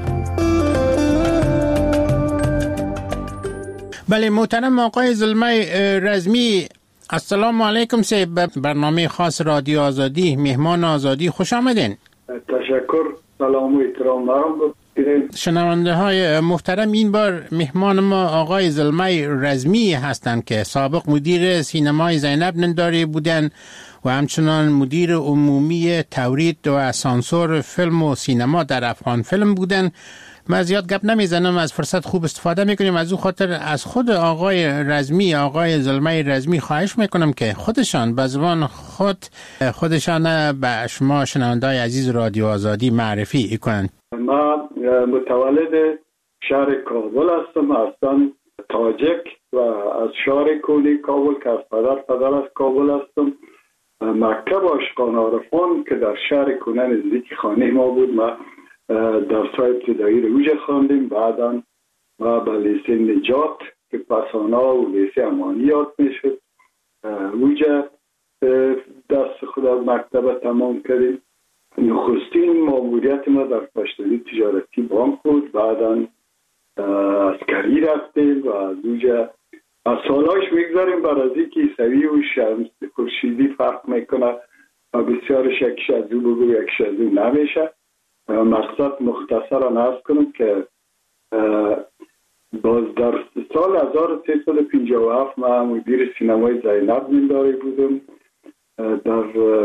بله محترم آقای زلمه رزمی، السلام علیکم. سه برنامه خاص رادیو آزادی مهمان آزادی خوش آمدین. تشکر، سلام و احترام برام بگیرید. شنونده های محترم، این بار مهمان ما آقای زلمه رزمی هستند که سابق مدیر سینمای زینب ننداری بودن و همچنان مدیر عمومی تولید و سانسور فیلم و سینما در افغان فیلم بودن. من زیاد گپ نمیزنم، از فرصت خوب استفاده میکنیم. از او خاطر از خود آقای رزمی، آقای زلمه رزمی خواهش میکنم که خودشان به زبان خود خودشان به شما شنونده‌های عزیز رادیو آزادی معرفی کنند. من متولد شهر کابل هستم، اصلا تاجک و از شهر کولی کابل که از پدر پدر از کابل هستم. مکتب عاشقان عارفان که در شهر کنه نزدیک خانه ما بود، ما درس‌های ابتدایی رو اوجه خواندیم. بعدا ما به لیسه نجات که پسانا و لیسه امانی یاد میشد اوجه درس خود از مکتب تمام کردیم. نخستین ماموریت ما در پشتوی تجارتی بانک بود. بعدا عسکری رفتیم و از اوجه از سالاش میگذاریم بر از اینکه عیسوی و شمس خورشیدی فرق میکنه و بسیارش یکیش از او بگو یکیش از او نمیشه. مقصد مختصر را نرس کنم که باز در سال هزار و سیصد و پنجاه و هفت من مدیر سینمای زینب نمداری بودم. در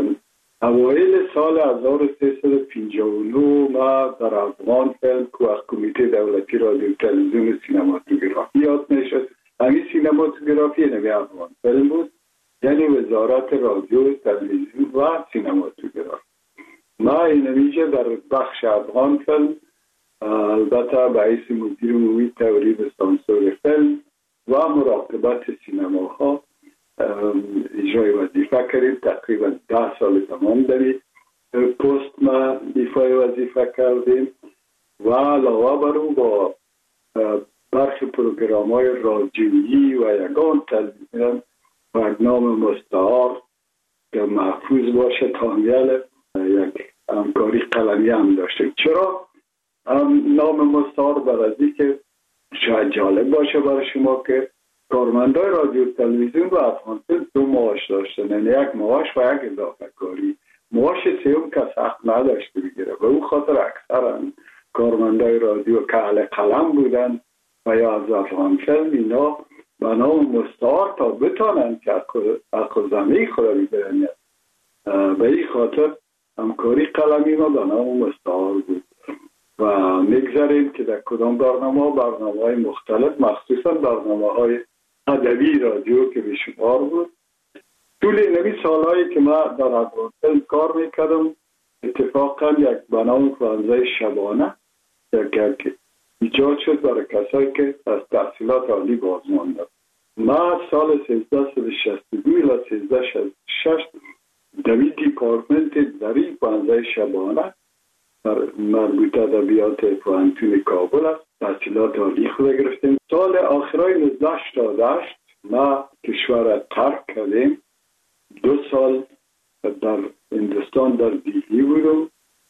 اوایل سال هزار و سیصد و پنجاه و نه ما در افغان فیلم که از کمیته دولتی رادیو تلویزیون سینماتوگرافی یاد میشد. همین سینماتوگرافی نمی افغان فیلم بود، یعنی وزارت رادیو تلویزیون و سینماتوگرافی. ما اینمیجه در بخش افغان فیلم البته به حیث مدیر عمومی تولید سانسور فیلم و مراقبت سینماها اجرای وظیفه کردیم. تقریبا ده سال تمام داری پست ما ایفای وظیفه کردیم و علاوه بر او با برخی پروگرام های رادیویی و یگان تلویزیون و نام مستعار که محفوظ باشه تامیل یک همکاری قلمی هم داشته. چرا نام مستعار؟ برای که شاید جالب باشه برای شما که کارمندای رادیو تلویزیون و افغان فیلم دو معاش داشتن، یعنی یک معاش و یک اضافه کاری. معاش سیوم که سخت نداشته بگیره و او خاطر اکثرا کارمندای رادیو که اهل قلم بودن و یا از افغان فیلم اینا به نام مستعار تا بتانن که اخو زمین خود بگیرن. به این خاطر همکاری قلمی ما به نام مستعار بود و میگذاریم که در کدام برنامه برنامه های مختلف مخصوصا برنامه های ادبی رادیو که بشمار بود. طول اینمی سالهایی که ما در افغان فیلم کار میکردم اتفاقا یک برنامه فرانزه شبانه یک ایجاد شد برای کسایی که از تحصیلات عالی باز ماندن. ما سال سیزده و شصت و دو الی سیزده و شصت و شش دوی دیپارتمنت دری فرانزه شبانه مربوط ادبیات پوهنتون کابل است تحصیلات عالی خود گرفتیم. سال آخرای نوزده هشتاد و هشت ما کشور ترک کردیم. دو سال در هندوستان در دیلی بودم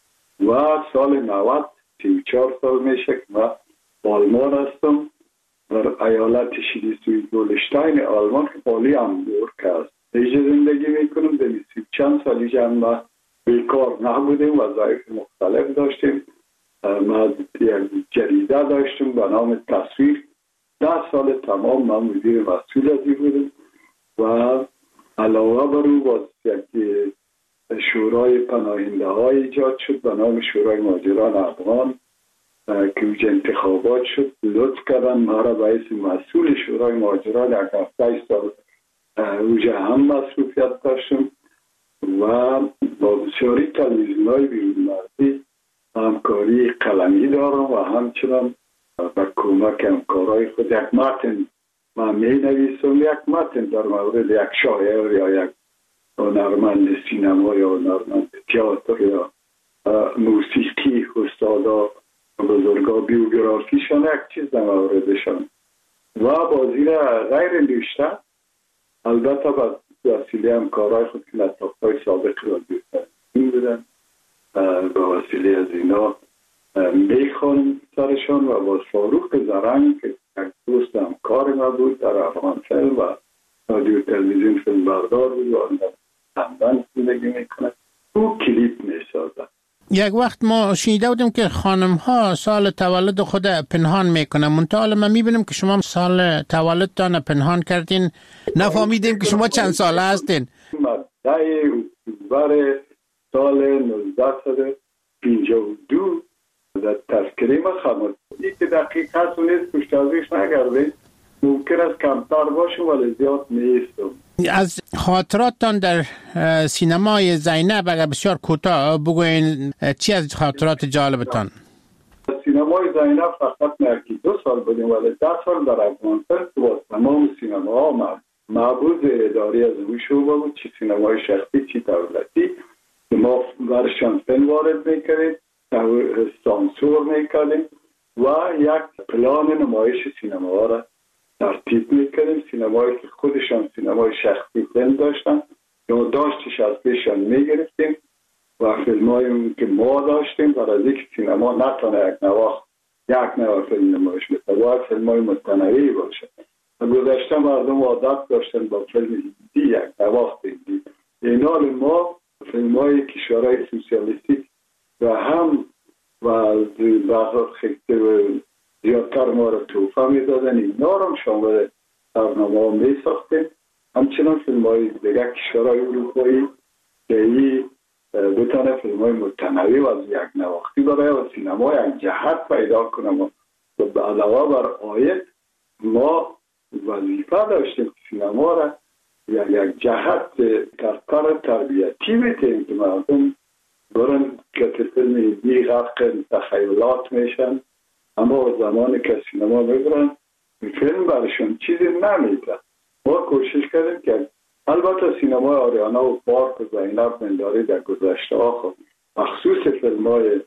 و سال نود سی و چهار سال میشه که ما آلمان هستم در ایالت شلیسوی دولشتاین آلمان که پالی همبورگ است. اینجا زندگی میکنم. در سی چند سالی جمع ما بیکار نبودیم، وظایف مختلف داشتیم. ما یک جریده داشتیم به نام تصویر. ده سال تمام من مدیر مسئول ازی بودم و علاوه بر او باز یک شورای پناهنده های ایجاد شد به نام شورای مهاجران افغان که اوج انتخابات شد. لطف کردن ما را به حیث مسئول شورای مهاجران یک هفته سال اوج هم مسئولیت داشتم و با بسیاری تلویزیون های بیرون مرزی همکاری قلمی دارم و همچنان با کمک همکارای خود یک متن من می نویسم. یک متن در مورد یک شاعر یا یک هنرمند سینما یا هنرمند تئاتر یا موسیقی استادا بزرگا بیوگرافیشان یک چیز در موردشان و بازی غیر نوشته البته با وسیله همکارای خود که لطافت‌های سابق رادیو تلویزیون بودن با وسیله از اینا میخوان سرشان و با فاروق زرنگ که یک دوست همکار ما بود در افغان فیلم و رادیو تلویزیون فیلم بردار بود و آن در همدن زندگی میکنه او کلیپ میسازد. یک وقت ما شنیده بودیم که خانم ها سال تولد خود پنهان میکنن، منتها ما میبینیم که شما سال تولدتان پنهان کردین، نفهمیدیم که شما چند ساله هستین. ده اکتبر سال نوزده و پنجاه و دو در تذکره ما خماسی که دقیق هست و نیست پشتازیش نگرده ممکن است کمتر باشم ولی زیاد نیستم. از خاطراتتان در سینمای زینب اگر بسیار کوتاه بگوین، چی از خاطرات جالبتان؟ سی سینمای زینب فقط نرکی دو سال بودیم ولی ده سال در افغانستان با تمام سینماها معبود اداری از اون شعبه بود، چی سینمای شخصی چی دولتی، ما برشان فیلم وارد میکردیم، سانسور میکردیم و یک پلان نمایش سینما را ترتیب میکردیم. سینمایی که خودشان سینمای شخصی فیلم داشتن یا داشتش از پیشان میگرفتیم و فیلمایی که ما داشتیم برای از یک سینما نتانه یک نواخت یک نوع فیلم نمایش میتونه باید فیلمای متنوعی باشه. گذشته مردم عادت داشتن با فیلم هندی یک نواخت هندی. این حال ما فیلمای کشورهای سوسیالیستیک و هم و بعضا خیلی زیادتر ما را توفه میدادن، اینا را هم شامل برنامه ها می ساختیم. همچنان فیلم های دیگر کشورهای اروپایی که ای بتانه فیلم های متنوع و از یک نواختی برای و سینما یک جهت پیدا کنم و به علاوه بر آیت ما وظیفه داشتیم سینما را یک یک جهت کار تربیتی بتیم که مردم برن که فیلم هندی غرق تخیلات میشن، اما زمانی که سینما میبرن فیلم برشون چیزی نمیده. ما کوشش کردیم که البته سینمای آریانا و پارک و زینب منداری در گذشته ها خود مخصوص فیلم های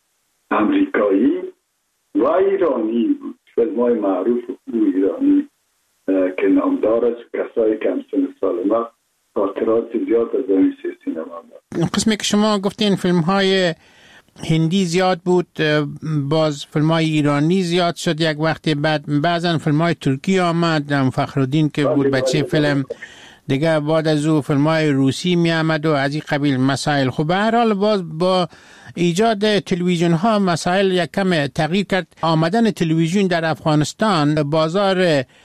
امریکایی و ایرانی بود، فیلم های معروف و ایرانی که نامدار است، کسایی که همسن سال ما خاطرات زیاد از این سینما دارد. قسمی که شما گفتین فیلم های هندی زیاد بود، باز فیلم های ایرانی زیاد شد یک وقتی، بعد بعضا فیلم های ترکی آمد، فخرالدین که بود بچه فیلم دیگه، بعد از او فیلم های روسی می آمد و از این قبیل مسائل. خب به هر حال باز با ایجاد تلویزیون ها مسائل یک کم تغییر کرد. آمدن تلویزیون در افغانستان بازار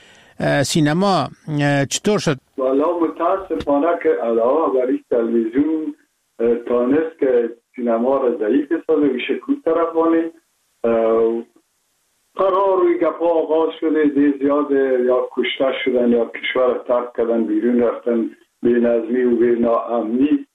سینما چطور شد؟ والا متاسفانه که علاوه بر این تلویزیون تانست که سینما را ضعیف سازه و شکوت طرف بانه. قرار روی گپا آغاز شده، دی زیاد یا کشته شدن یا کشور ترک کردن، بیرون رفتن، بی نظمی و بی ناامنی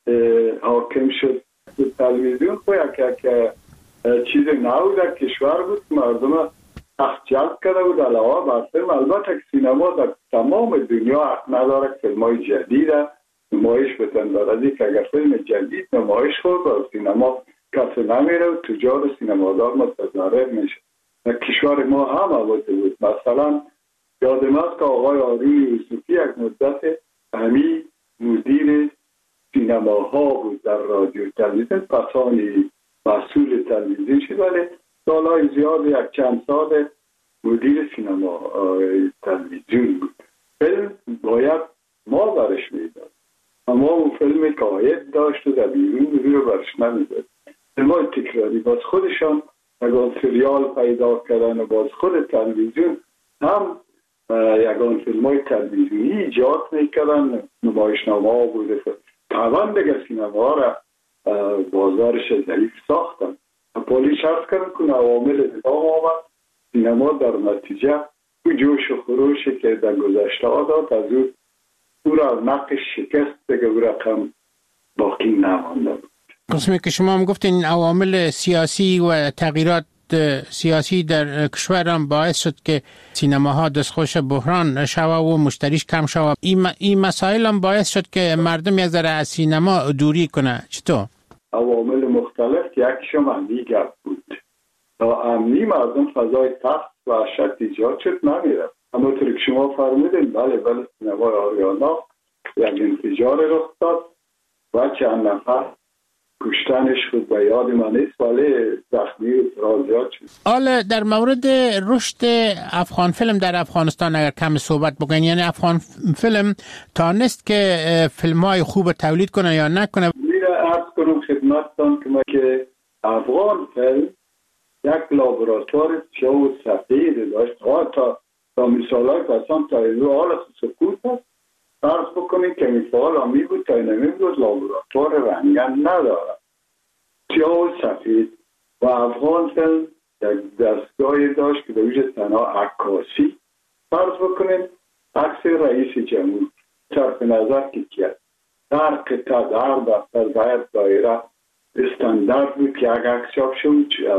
حاکم شد. تلویزیون خو یک یک چیز نو در کشور بود، مردم تخت جلب کرده بود. علاوه بر فیلم البته سینما در تمام دنیا حق نداره فیلم های جدید نمایش بتن دارد که اگر فیلم جدید نمایش خود و سینما کسی نمیره و تجار سینمادار متضرر میشه. در کشور ما هم عوضه بود. مثلا یادم است که آقای آروی یوسفی یک مدت همی مدیر سینماها بود در رادیو تلویزیون، پسانی مسئول تلویزیون شد ولی سالهای زیاد یک چند سال مدیر سینما تلویزیون بود. فیلم باید ما برش میداد، اما اون فیلمی که آید داشت و در بیرون بیرون برش نمیداد. فیلمای تکراری باز خودشان یکان سریال پیدا کردن و باز خود تلویزیون هم یکان فیلمای تلویزیونی ایجاد میکردن، نمایشنامه ها بوده. طبعا دیگه سینما را بازارش ضعیف ساختن. پولیس شرط کردن که عوامل اتفاق آمد، سینما در نتیجه او جوش و خروشی که در گذشته ها داد از او او را نقش شکست دیگه او رقم باقی نمانده بود. قسمی که شما هم گفتین عوامل سیاسی و تغییرات سیاسی در کشور هم باعث شد که سینماها دستخوش بحران شوه و مشتریش کم شوه. این, این مسائل هم باعث شد که مردم یک ذره از سینما دوری کنه. چطور؟ عوامل مختلف، یکیشم امنی گپ بود. تا امنی مردم فضای تخت و وحشت ایجاد شد نمیره. اما طوری که شما فرمودین بله بله سینمای آریانا یک انفجار رخ داد و چند نفر کشتنش خود به یاد من نیست ولی زخمی و ترازیات شد. حالا در مورد رشد افغان فیلم در افغانستان اگر کم صحبت بکنین، یعنی افغان فیلم تانست که فیلم های خوب تولید کنه یا نکنه؟ میره عرض کنم خدمتتان که ما که افغان فیلم یک لابراتوار سیاه و سفید داشت. تا تا مثال های پسان تا اینو حال سکوت هست فرض بکنید که مثال همی بود تا اینمی بود لابراتوار رنگن نداره، سیاه و سفید. و افغان فیلم یک دستگاهی داشت که دویش تنها عکاسی فرض بکنید عکس رئیس جمهور صرف نظر که کرد در قطعه در دفتر باید دایره استاندارد بود که یک عکس چاپ شد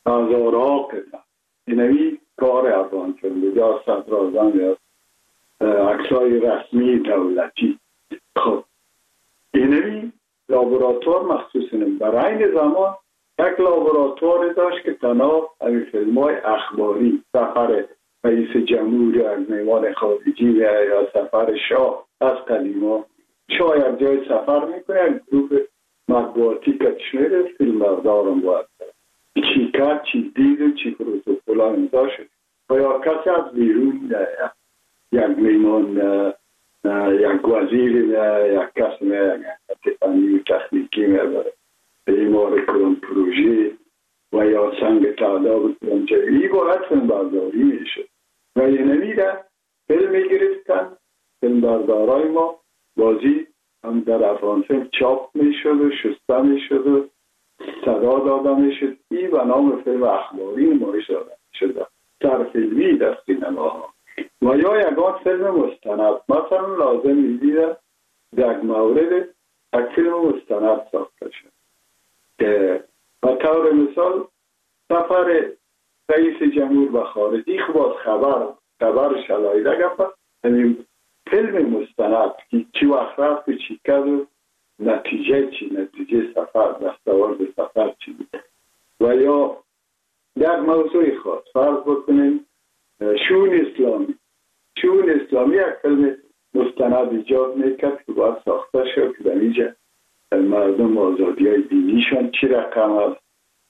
هزارها قطعه اینوی کار افغان فیلم یا صدراعظم یا عکسای رسمی دولتی. خب اینوی لابراتوار مخصوص نیم در این زمان یک لابراتوار داشت که تنها این فیلم های اخباری، سفر رئیس جمهور یا مهمان خارجی یا سفر شاه از قدیما، شاه یک جای سفر میکنه گروه مطبوعاتی کشمیر فیلم بردارم باید چی کرد، چی دید و چی پروتوکول امضا شد و یا کسی از بیرون یک میمان یک وزیر یک کسی یک فنی تخنیکی میبره بیمار کدام پروژه و یا سنگ تعداد کدام جایی باید فیلم برداری میشه و یه نمیده فیلم میگرفتن. فیلم بردارای ما بازی هم در افغان فیلم چاپ میشد و شسته میشد و صدا داده میشد ای و نام فیلم اخباری نمایش داده شده در فیلمی در سینماها و یا یکان فیلم مستند. مثلا لازم میدیده در یک مورد یک فیلم مستند ساخته شد که و طور مثال سفر رئیس جمهور به خارجی خب از خبر خبر شلایده گفت همین فیلم مستند که چی وقت رفت و چی کرد و نتیجه چی نتیجه سفر دستاورد سفر چی بود و یا یک موضوع خاص فرض بکنیم شون اسلامی شون اسلامی یک فیلم مستند ایجاد میکرد که باید ساخته شد که در اینجا مردم آزادی های دینیشان چی رقم است،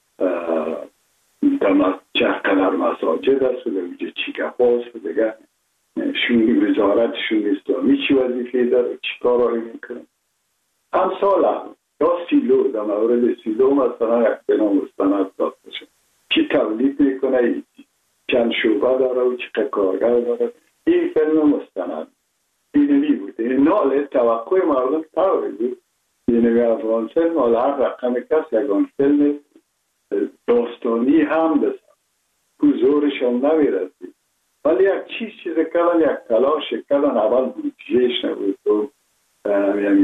چه قدر مساجد است و در اینجا چی گفاست و دیگه شون وزارت شون اسلامی چی وظیفه داره چی کارهایی میکنه. امثال هم یا سیلو در مورد سیلو مثلا یک فیلم مستند ساخته شد چی تولید میکنه، چند شعبه داره و چی کارگر داره. این فیلم مستند اینوی بوده. نال توقع مردم طوری بود اینوی افغان فیلم حال هر رقم کس یکان فیلم داستانی هم بسن که زورش هم نمیرسید ولی یک چیز چیز کردن یک تلاش کردن. اول بودجهش نبود و یعنی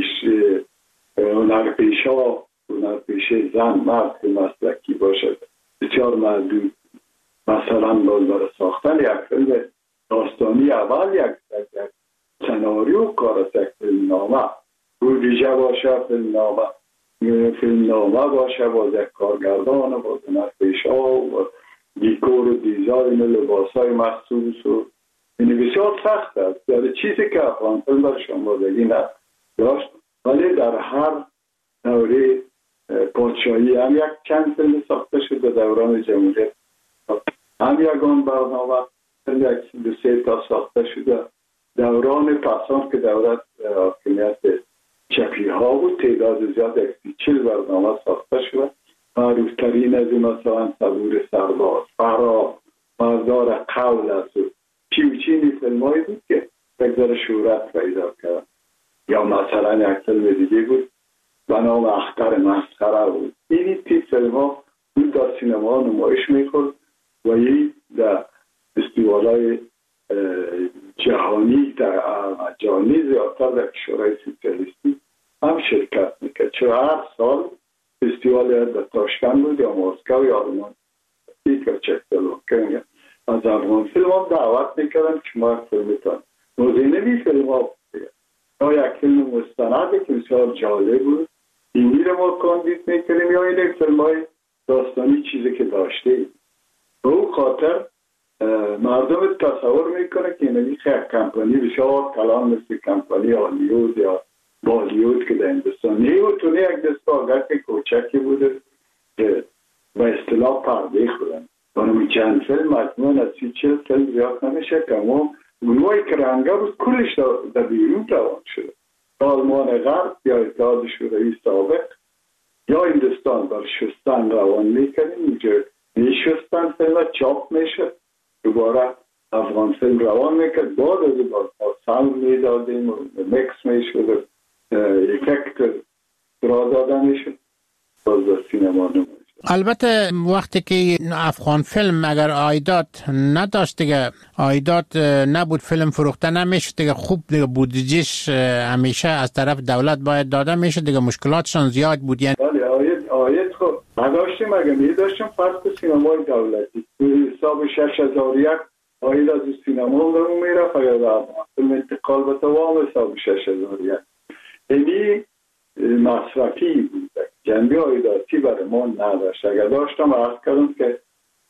هنرپیشه ها هنرپیشه زن مرد که مسلکی باشد بسیار محدود مثلا باز برای ساختن یک فیلم داستانی اول یک سناریو کار است، یک فیلم نامه بودجه باشه، فیلم نامه فیلم نامه باشه، باز یک کارگردان باز هنرپیشه ها و دیکور و دیزاین و لباس های مخصوص و این بسیار سخت است. یعنی چیزی که افغان فیلم در شمردگی نداشت ولی در هر دوره پادشاهی هم یک چند فیلم ساخته شد در دوران جمهوریت هم یکان برنامه فیلم یک دو سه تا ساخته شده. دوران پسان که دولت حاکمیت چپی ها بود تعداد زیاد یک چل برنامه ساخته شده. معروفترین از این مثلا صبور سرباز، فرا، مردار قول است و پیوچینی فیلم هایی بود که بگذار شهرت پیدا کرد. یا مثلا یک فیلم دیگه بود به نام اختر مسخره بود. اینی تی فیلم ها بود در سینما نمایش میخورد و این در فستیوال‌های جهانی در جهانی زیادتر در کشورهای سوسیالیستی هم شرکت میکرد. چون هر سال فستیوال در تاشکند بود یا مسکو یا آلمان یا چکسلواکی از افغان فیلم هم دعوت میکردن که ما فیلم تان موزینوی فیلم ها بود یا یک فیلم مستند که بسیار جالب بود اینی رو ما کاندید میکردیم یا این فیلم های داستانی چیزی که داشته به اون خاطر مردم تصور میکنه که اینوی خیلی کمپانی بسیار کلان مثل کمپانی هالیوود یا بالیوود که در هندوستان نیوتونه یک دستگاه کوچکی بوده که به اصطلاح پرده خودن دانمی چند فیلم مجموعا از سی چل فیلم زیاد نمیشه که اما اونوایی که رنگه بود کلش در بیرون روان شده. آلمان غرب یا اتحاد شوروی سابق یا هندوستان در شستن روان میکنیم اینجا میشستن فیلم چاپ میشه دوباره افغان فیلم روان میکرد بعد از این باز ساوند میدادیم و مکس میشد و افکت را داده میشد باز در سینما نمایش. البته وقتی که افغان فیلم اگر عایدات نداشت دیگه، عایدات نبود، فیلم فروخته نمیشه دیگه، خوب دیگه بودجهش همیشه از طرف دولت باید داده میشه دیگه، مشکلاتشان زیاد بود. یعنی بله آید آید خب نداشتیم، اگه میداشتیم فرض سینمای دولتی حساب شش هزار یک آید از سینما رو میرفت، اگر فیلم انتقال به دوام حساب شش هزار یک یعنی مصرفی بود، جنبه عایداتی برای ما نداشت. اگر داشتم عرض کردم که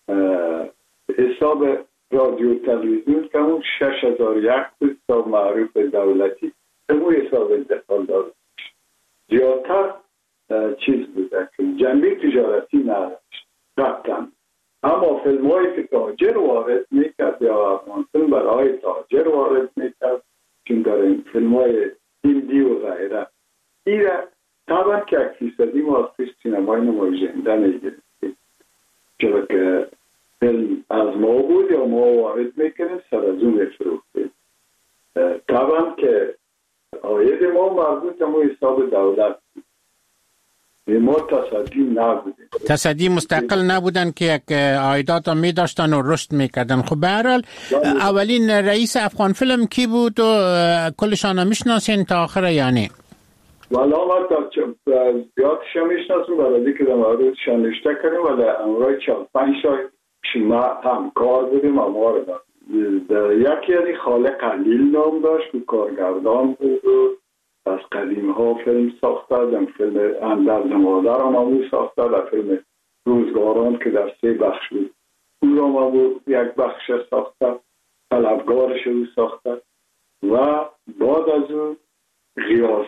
حساب رادیو تلویزیون که اون شش هزار یک بود، حساب معروف دولتی، اون حساب انتقال داشت، زیادتر چیز بوده که جنبه تجارتی نداشت قطعا. اما فیلم هایی که تاجر وارد میکرد یا افغان فیلم برای تاجر وارد میکرد، چون در این فیلم های هندی و غیره ایره طبعا که یک فیصدی ما از پیش سینمای نمایشنده میگرفتیم، چرا که فیلم از ما بود یا ما وارد میکنیم سر از اون میفروختیم. طبعا که عاید ما مربوط ما حساب دولت بود، ما تصدی نبودیم، تصدی مستقل نبودن که یک عایدات می داشتن و رشد میکردن. خب به هر حال اولین رئیس افغان فیلم کی بود و کلشان میشناسین تا آخر یعنی؟ والا ما تا زیادش میشناسیم برای که در موردش نوشته کردیم، ولی امروز چهل پنج تا شما همکار بودیم. اما یکی یعنی خالق قلیل نام داشت که کارگردان بود و از قدیم ها فیلم ساخته، در فیلم اندرز مادر هم همون ساخته، در فیلم روزگاران که در سه بخش بود او را همون یک بخش ساخته، طلبگارش رو ساخته. و بعد از اون غیاس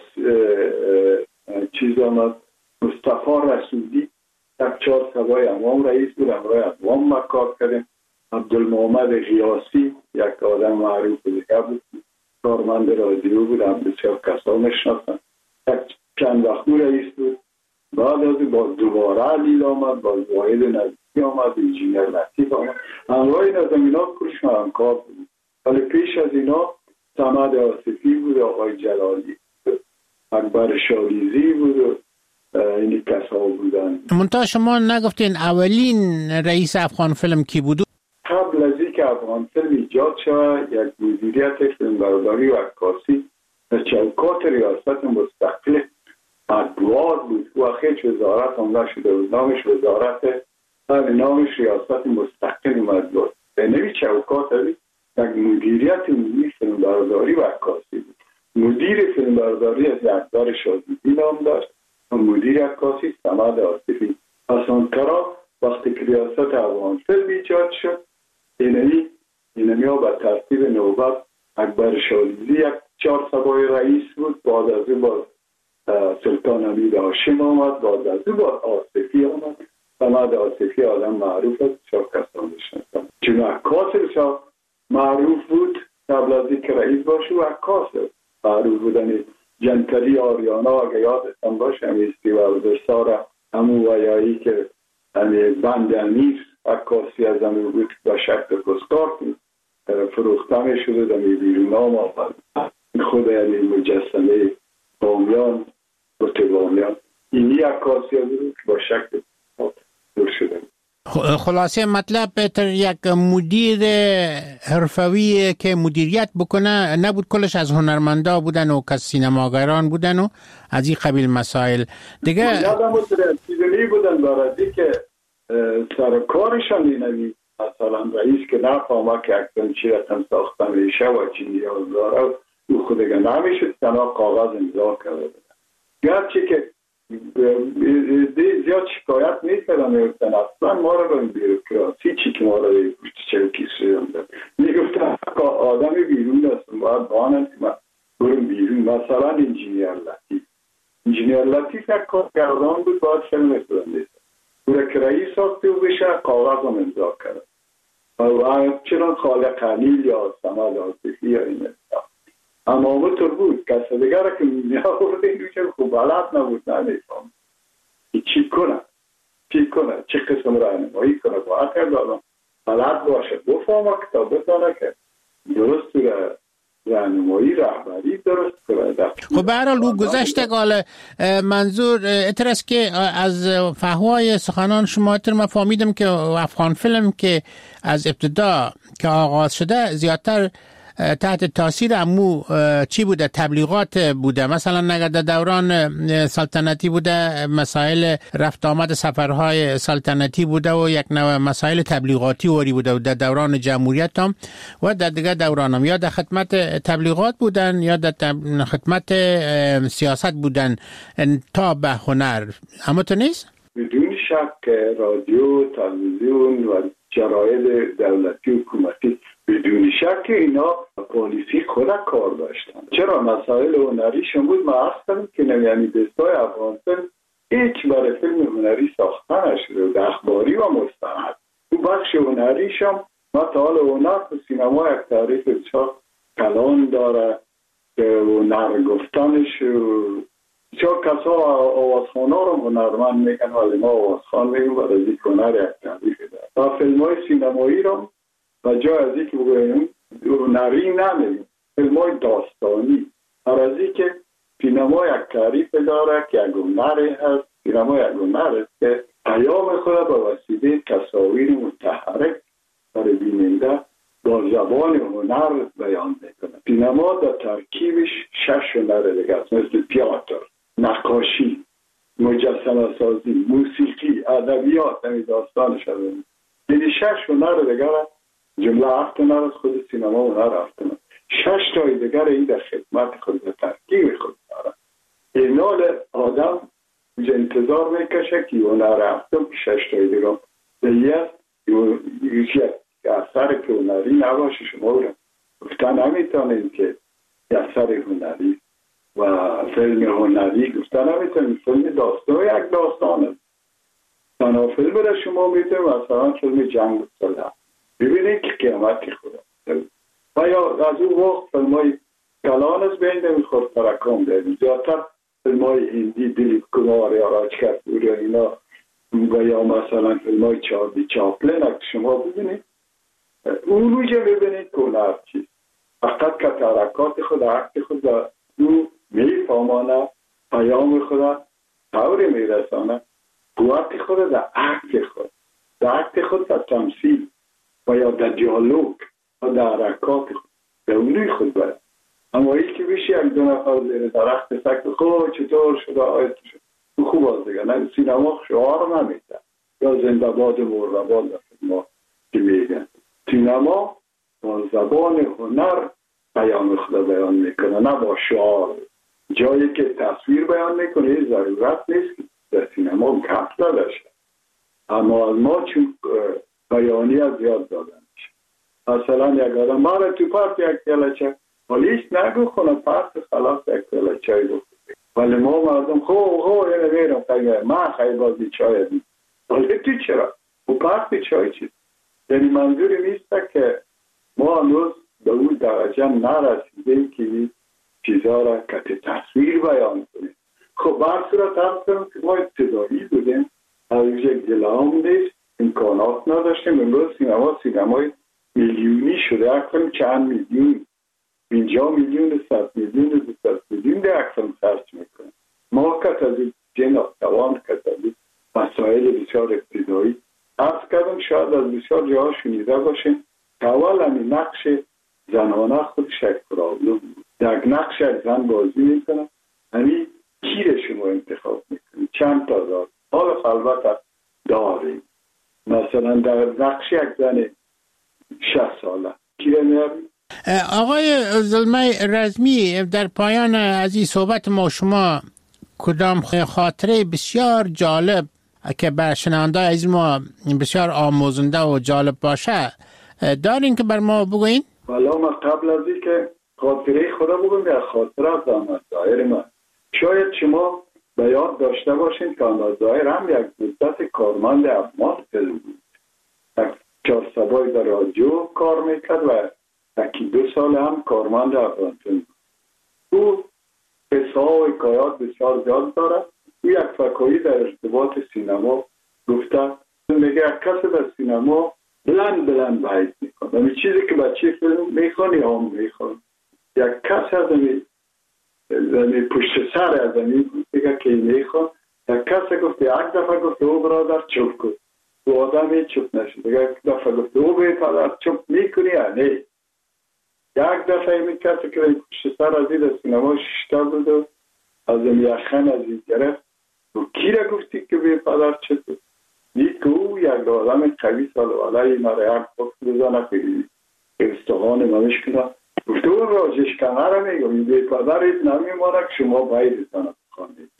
چیز آمد مصطفی رسولی، یک چهار سوای امام رئیس بود، امرای امام ما کار کردیم. عبدالمحمد غیاسی یک آدم معروف دیگه بود، کارمند رادیو بود، هم بسیار کسا میشناسن، یک چند وقتی رئیس بود. بعد از با دوباره علیل آمد، با واحد نزدیکی آمد، انجینیر لطیف آمد، امرای نظم اینا کلش ما همکار بود. ولی پیش از اینا صمد آصفی بود، آقای جلالی بود، اکبر شالیزی بود و اینی کسا بودن. منتها شما نگفتین اولین رئیس افغان فیلم کی بود؟ قبل از اینکه افغان فیلم ایجاد شود، یک مدیریت فیلمبرداری و عکاسی در چوکات ریاست مستقل مطبوعات بود و خیلی وزارت هم نشده بود، نامش وزارت، نامش ریاست مستقل مطبوعات. به نوی چوکات هایی یک مدیریت عمومی فیلمبرداری و عکاسی بود. مدیر فیلمبرداری از اکبر شالیزی نام داشت و مدیر عکاسی صمد آصفی. اصلا کرا وقتی که ریاست افغان فیلم ایجاد شد، اینمی اینمی ها به ترتیب نوبت اکبر شالیزی یک چهار سوای رئیس بود، بعد از او با سلطان حمید هاشم آمد، بعد از او با آصفی آمد. صمد آصفی آدم معروف است، شاید کسان بشناسن، چون عکاس بسیار معروف بود قبل از اینکه رئیس باشه و عکاس معروف بودن. جنتری آریانا اگه یادتان باشه همیستی و دستار همون ویایی که بند امیر عکاسی از همون بود با شکل کسکار فروخته می شده در می بیرون نام آمد. خود یعنی مجسمه بامیان بطه بامیان اینی عکاسی از بود با شکل دور شده. خلاصه مطلب بهتر یک مدیر حرفوی که مدیریت بکنه نبود، کلش از هنرمندا بودن و کس سینماگران بودن و از این قبیل مسائل دیگه. یادم بود رسیدنی بودن برای که سرکارشان اینوی مثلا رئیس که نفهمه که اکتن چی رتن ساختن میشه و چی نیاز داره او خودگه نمیشد تنها کاغذ امضا کرده بودن. گرچه که زیاد شکایت میکردن میگفتن اصلا ما رو به بیروکراسی چی که ما رو به پشت چوکی سویدن میگفتن آدم بیرون هستم باید بانن که من برم بیرون. مثلا انجینیر لطیف انجینیر لطیف یک کارگردان بود، باید فیلم میسودن دیست برای که رئیس ساخته و بشه کاغذ هم امضا کرد و چنان خالق قلیل یا صمد آصفی یا این اما همونطور بود. کسی دیگر که می‌آورد اینو که خوب بلد نبود، نمی‌فهم چی کنه چی کنه چه قسم راهنمایی کنه، باید که دادم بلد باشه بفهمه که تا بتانه که درست رو راهنمایی رهبری درست کرده. خب به هر حال او گذشته قال منظور اتر است که از فهوای سخنان شما اتر ما فهمیدم که افغان فیلم که از ابتدا که آغاز شده زیادتر تحت تاثیر امو چی بوده؟ تبلیغات بوده. مثلا نگر در دوران سلطنتی بوده مسائل رفت آمد سفرهای سلطنتی بوده و یک نوع مسائل تبلیغاتی وری بوده و در دوران جمهوریت هم و در دیگه دوران هم یا در خدمت تبلیغات بودن یا در خدمت سیاست بودن تا به هنر. اما تو نیست؟ بدون شک رادیو، تلویزیون و جراید دولتی حکومتی بدون شک اینا پالیسی خود کار داشتن. چرا مسائل هنریشون بود؟ ما اصلا که نمیانی دستای افغان فیلم هیچ برای فیلم هنری ساخته نشده، اخباری و مستند. اون بخش هنریشم ما تا حال هنر و سینما یک تعریف بسیار کلان داره که هنر گفتنش بسیار کسا آوازخانه رو هنرمند میگن ولی ما آوازخان میگیم و از یک هنر یک تعریف داره. و فیلم های سینمایی رو و جای از این که بگویم هنری نمیگیم، فیلم های داستانی هر از این که سینما یک تعریف داره که یک هنری هست. سینما یک هنر است که پیام خود به وسیله تصاویر متحرک برای بیننده با زبان هنر بیان میکنه. سینما در ترکیبش شش هنر دیگه است، مثل تئاتر، نقاشی، مجسمه سازی، موسیقی، ادبیات، همین داستانش هست. یعنی شش هنر دیگه جمله هفت هنر از خود سینما هنر هفت هنر. شش تای دیگر این در خدمت خود در ترکیب خود داره. اینال آدم انتظار میکشه که هنر هفتم شش تای دیگر دیگه یکی اثر که هنری نباشه شما رو گفتن نمیتونید که اثر هنری و فیلم هنری گفتن نمیتونید. فیلم داستان یک داستان است. تنها فیلم را شما میتونید مثلا فیلم جنگ صلح ببینید که قیامتی خدا و یا از اون وقت فیلم های کلان از بین نمیخورد ترکام داریم. زیادتر فیلم های هندی دلیپ کمار یا راج کپور یا اینا و یا مثلا فیلم های چارلی چاپلین اگه شما ببینید اون رو جا ببینید که هنر چیست. فقط که ترکات خود عکت خود او میفهمانه پیام خود طوری میرسانه قوت خود در عکت خود در عکت خود در تمثیل و یا در دیالوگ و در حرکات خود به اونوی خود باید. اما ای که بیشی یک دو نفر زیر درخت سکت خواه چطور شده آیت شد او خوب باز دیگه نه سینما شعار نمیده یا زنده باد مردباد در ما که میگن. سینما با زبان هنر بیان خود بیان میکنه نه با شعار. جایی که تصویر بیان میکنه یه ضرورت نیست که در سینما کف داشته. اما ما چون بیانی از یاد دادن مثلا یک آدم ما را تو پارت یک کلچه ولیش نگو خونه پارت خلاص یک کلچه گفت ولی ما مردم خو خو اینه میرم خیلی ما خیلی بازی چای دید ولی تو چرا؟ و پارت چای چید؟ یعنی منظوری نیست که ما هنوز به اون درجه نرسیدیم که چیزها را که تصویر بیان کنیم. خب بر صورت هم کنم که ما ابتدایی بودیم از یک گلام نیست امکانات نداشتیم. امروز سینما سینمای میلیونی شده اکفلم چند میلیون پینجا میلیون صد میلیون دوست میلیون ده اکفلم خرچ میکنیم. ما کت از این جن توان کت از این مسائل بسیار ابتدایی عرض کردم شاید از بسیار جاها شنیده باشیم که اول همین نقش زنانه خودش یک پرابلم بود. یک نقش یک زن بازی میکنه همین کی رو شما انتخاب میکنید چند تا دار حال خلوت داریم. مثلا در نقش یک زن شصت ساله کی رو میاریم؟ آقای زلمه رزمی در پایان از این صحبت ما شما کدام خاطره بسیار جالب که بر شنونده از ما بسیار آموزنده و جالب باشه دارین که بر ما بگوین؟ والا ما قبل از این که خاطره خدا بگویم یا خاطره از آمد ظاهر من شاید شما به یاد داشته باشین که آمد ظاهر هم یک مدت کارمند افغان فیلم بود. چهار سبای در رادیو کار میکرد و یکی دو سال هم کارمند افغان فیلم بود. او قصه و حکایات بسیار زیاد دارد. او یک فکایی در ارتباط سینما گفته میگه یک کسی در سینما بلند بلند بحث میکنه. همین چیزی که بچه فیلم میخوانی هم میخوان یک کس از امی زمین پشت سر از امی بود دیگه که میخواد یک کس گفت یک دفعه گفت او برادر چوب کن و آدمی چوب نشد دیگه یک دفعه گفت او به پدر چوب میکنی یا نه یک دفعه می کسی که پشت سر از این سینما ششتا بود و از امی یخن از این گرفت و کی را گفتی که به پدر چوب دید که او یک آدم قوی سالواله مرا یک پاک بزنه پیلی استخوان ممش کنه گفت اون راجش کنه را میگم به پدرت نمیمانه که شما باید بزنه بخواندید.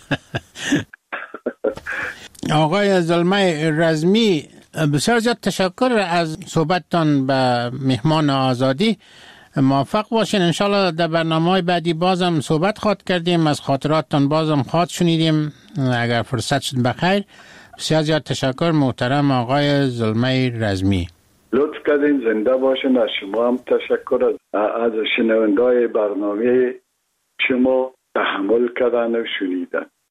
آقای زلمه رزمی بسیار زیاد تشکر از صحبتتان به مهمان آزادی. موفق باشین. انشالله در برنامه بعدی بازم صحبت خواهد کردیم، از خاطراتتان بازم خواهد شنیدیم اگر فرصت شد بخیر. بسیار زیاد تشکر محترم آقای زلمه رزمی. لطف کردین، زنده باشین. از شما هم تشکر از شنوندای برنامه شما تحمل کردن و شنیدن.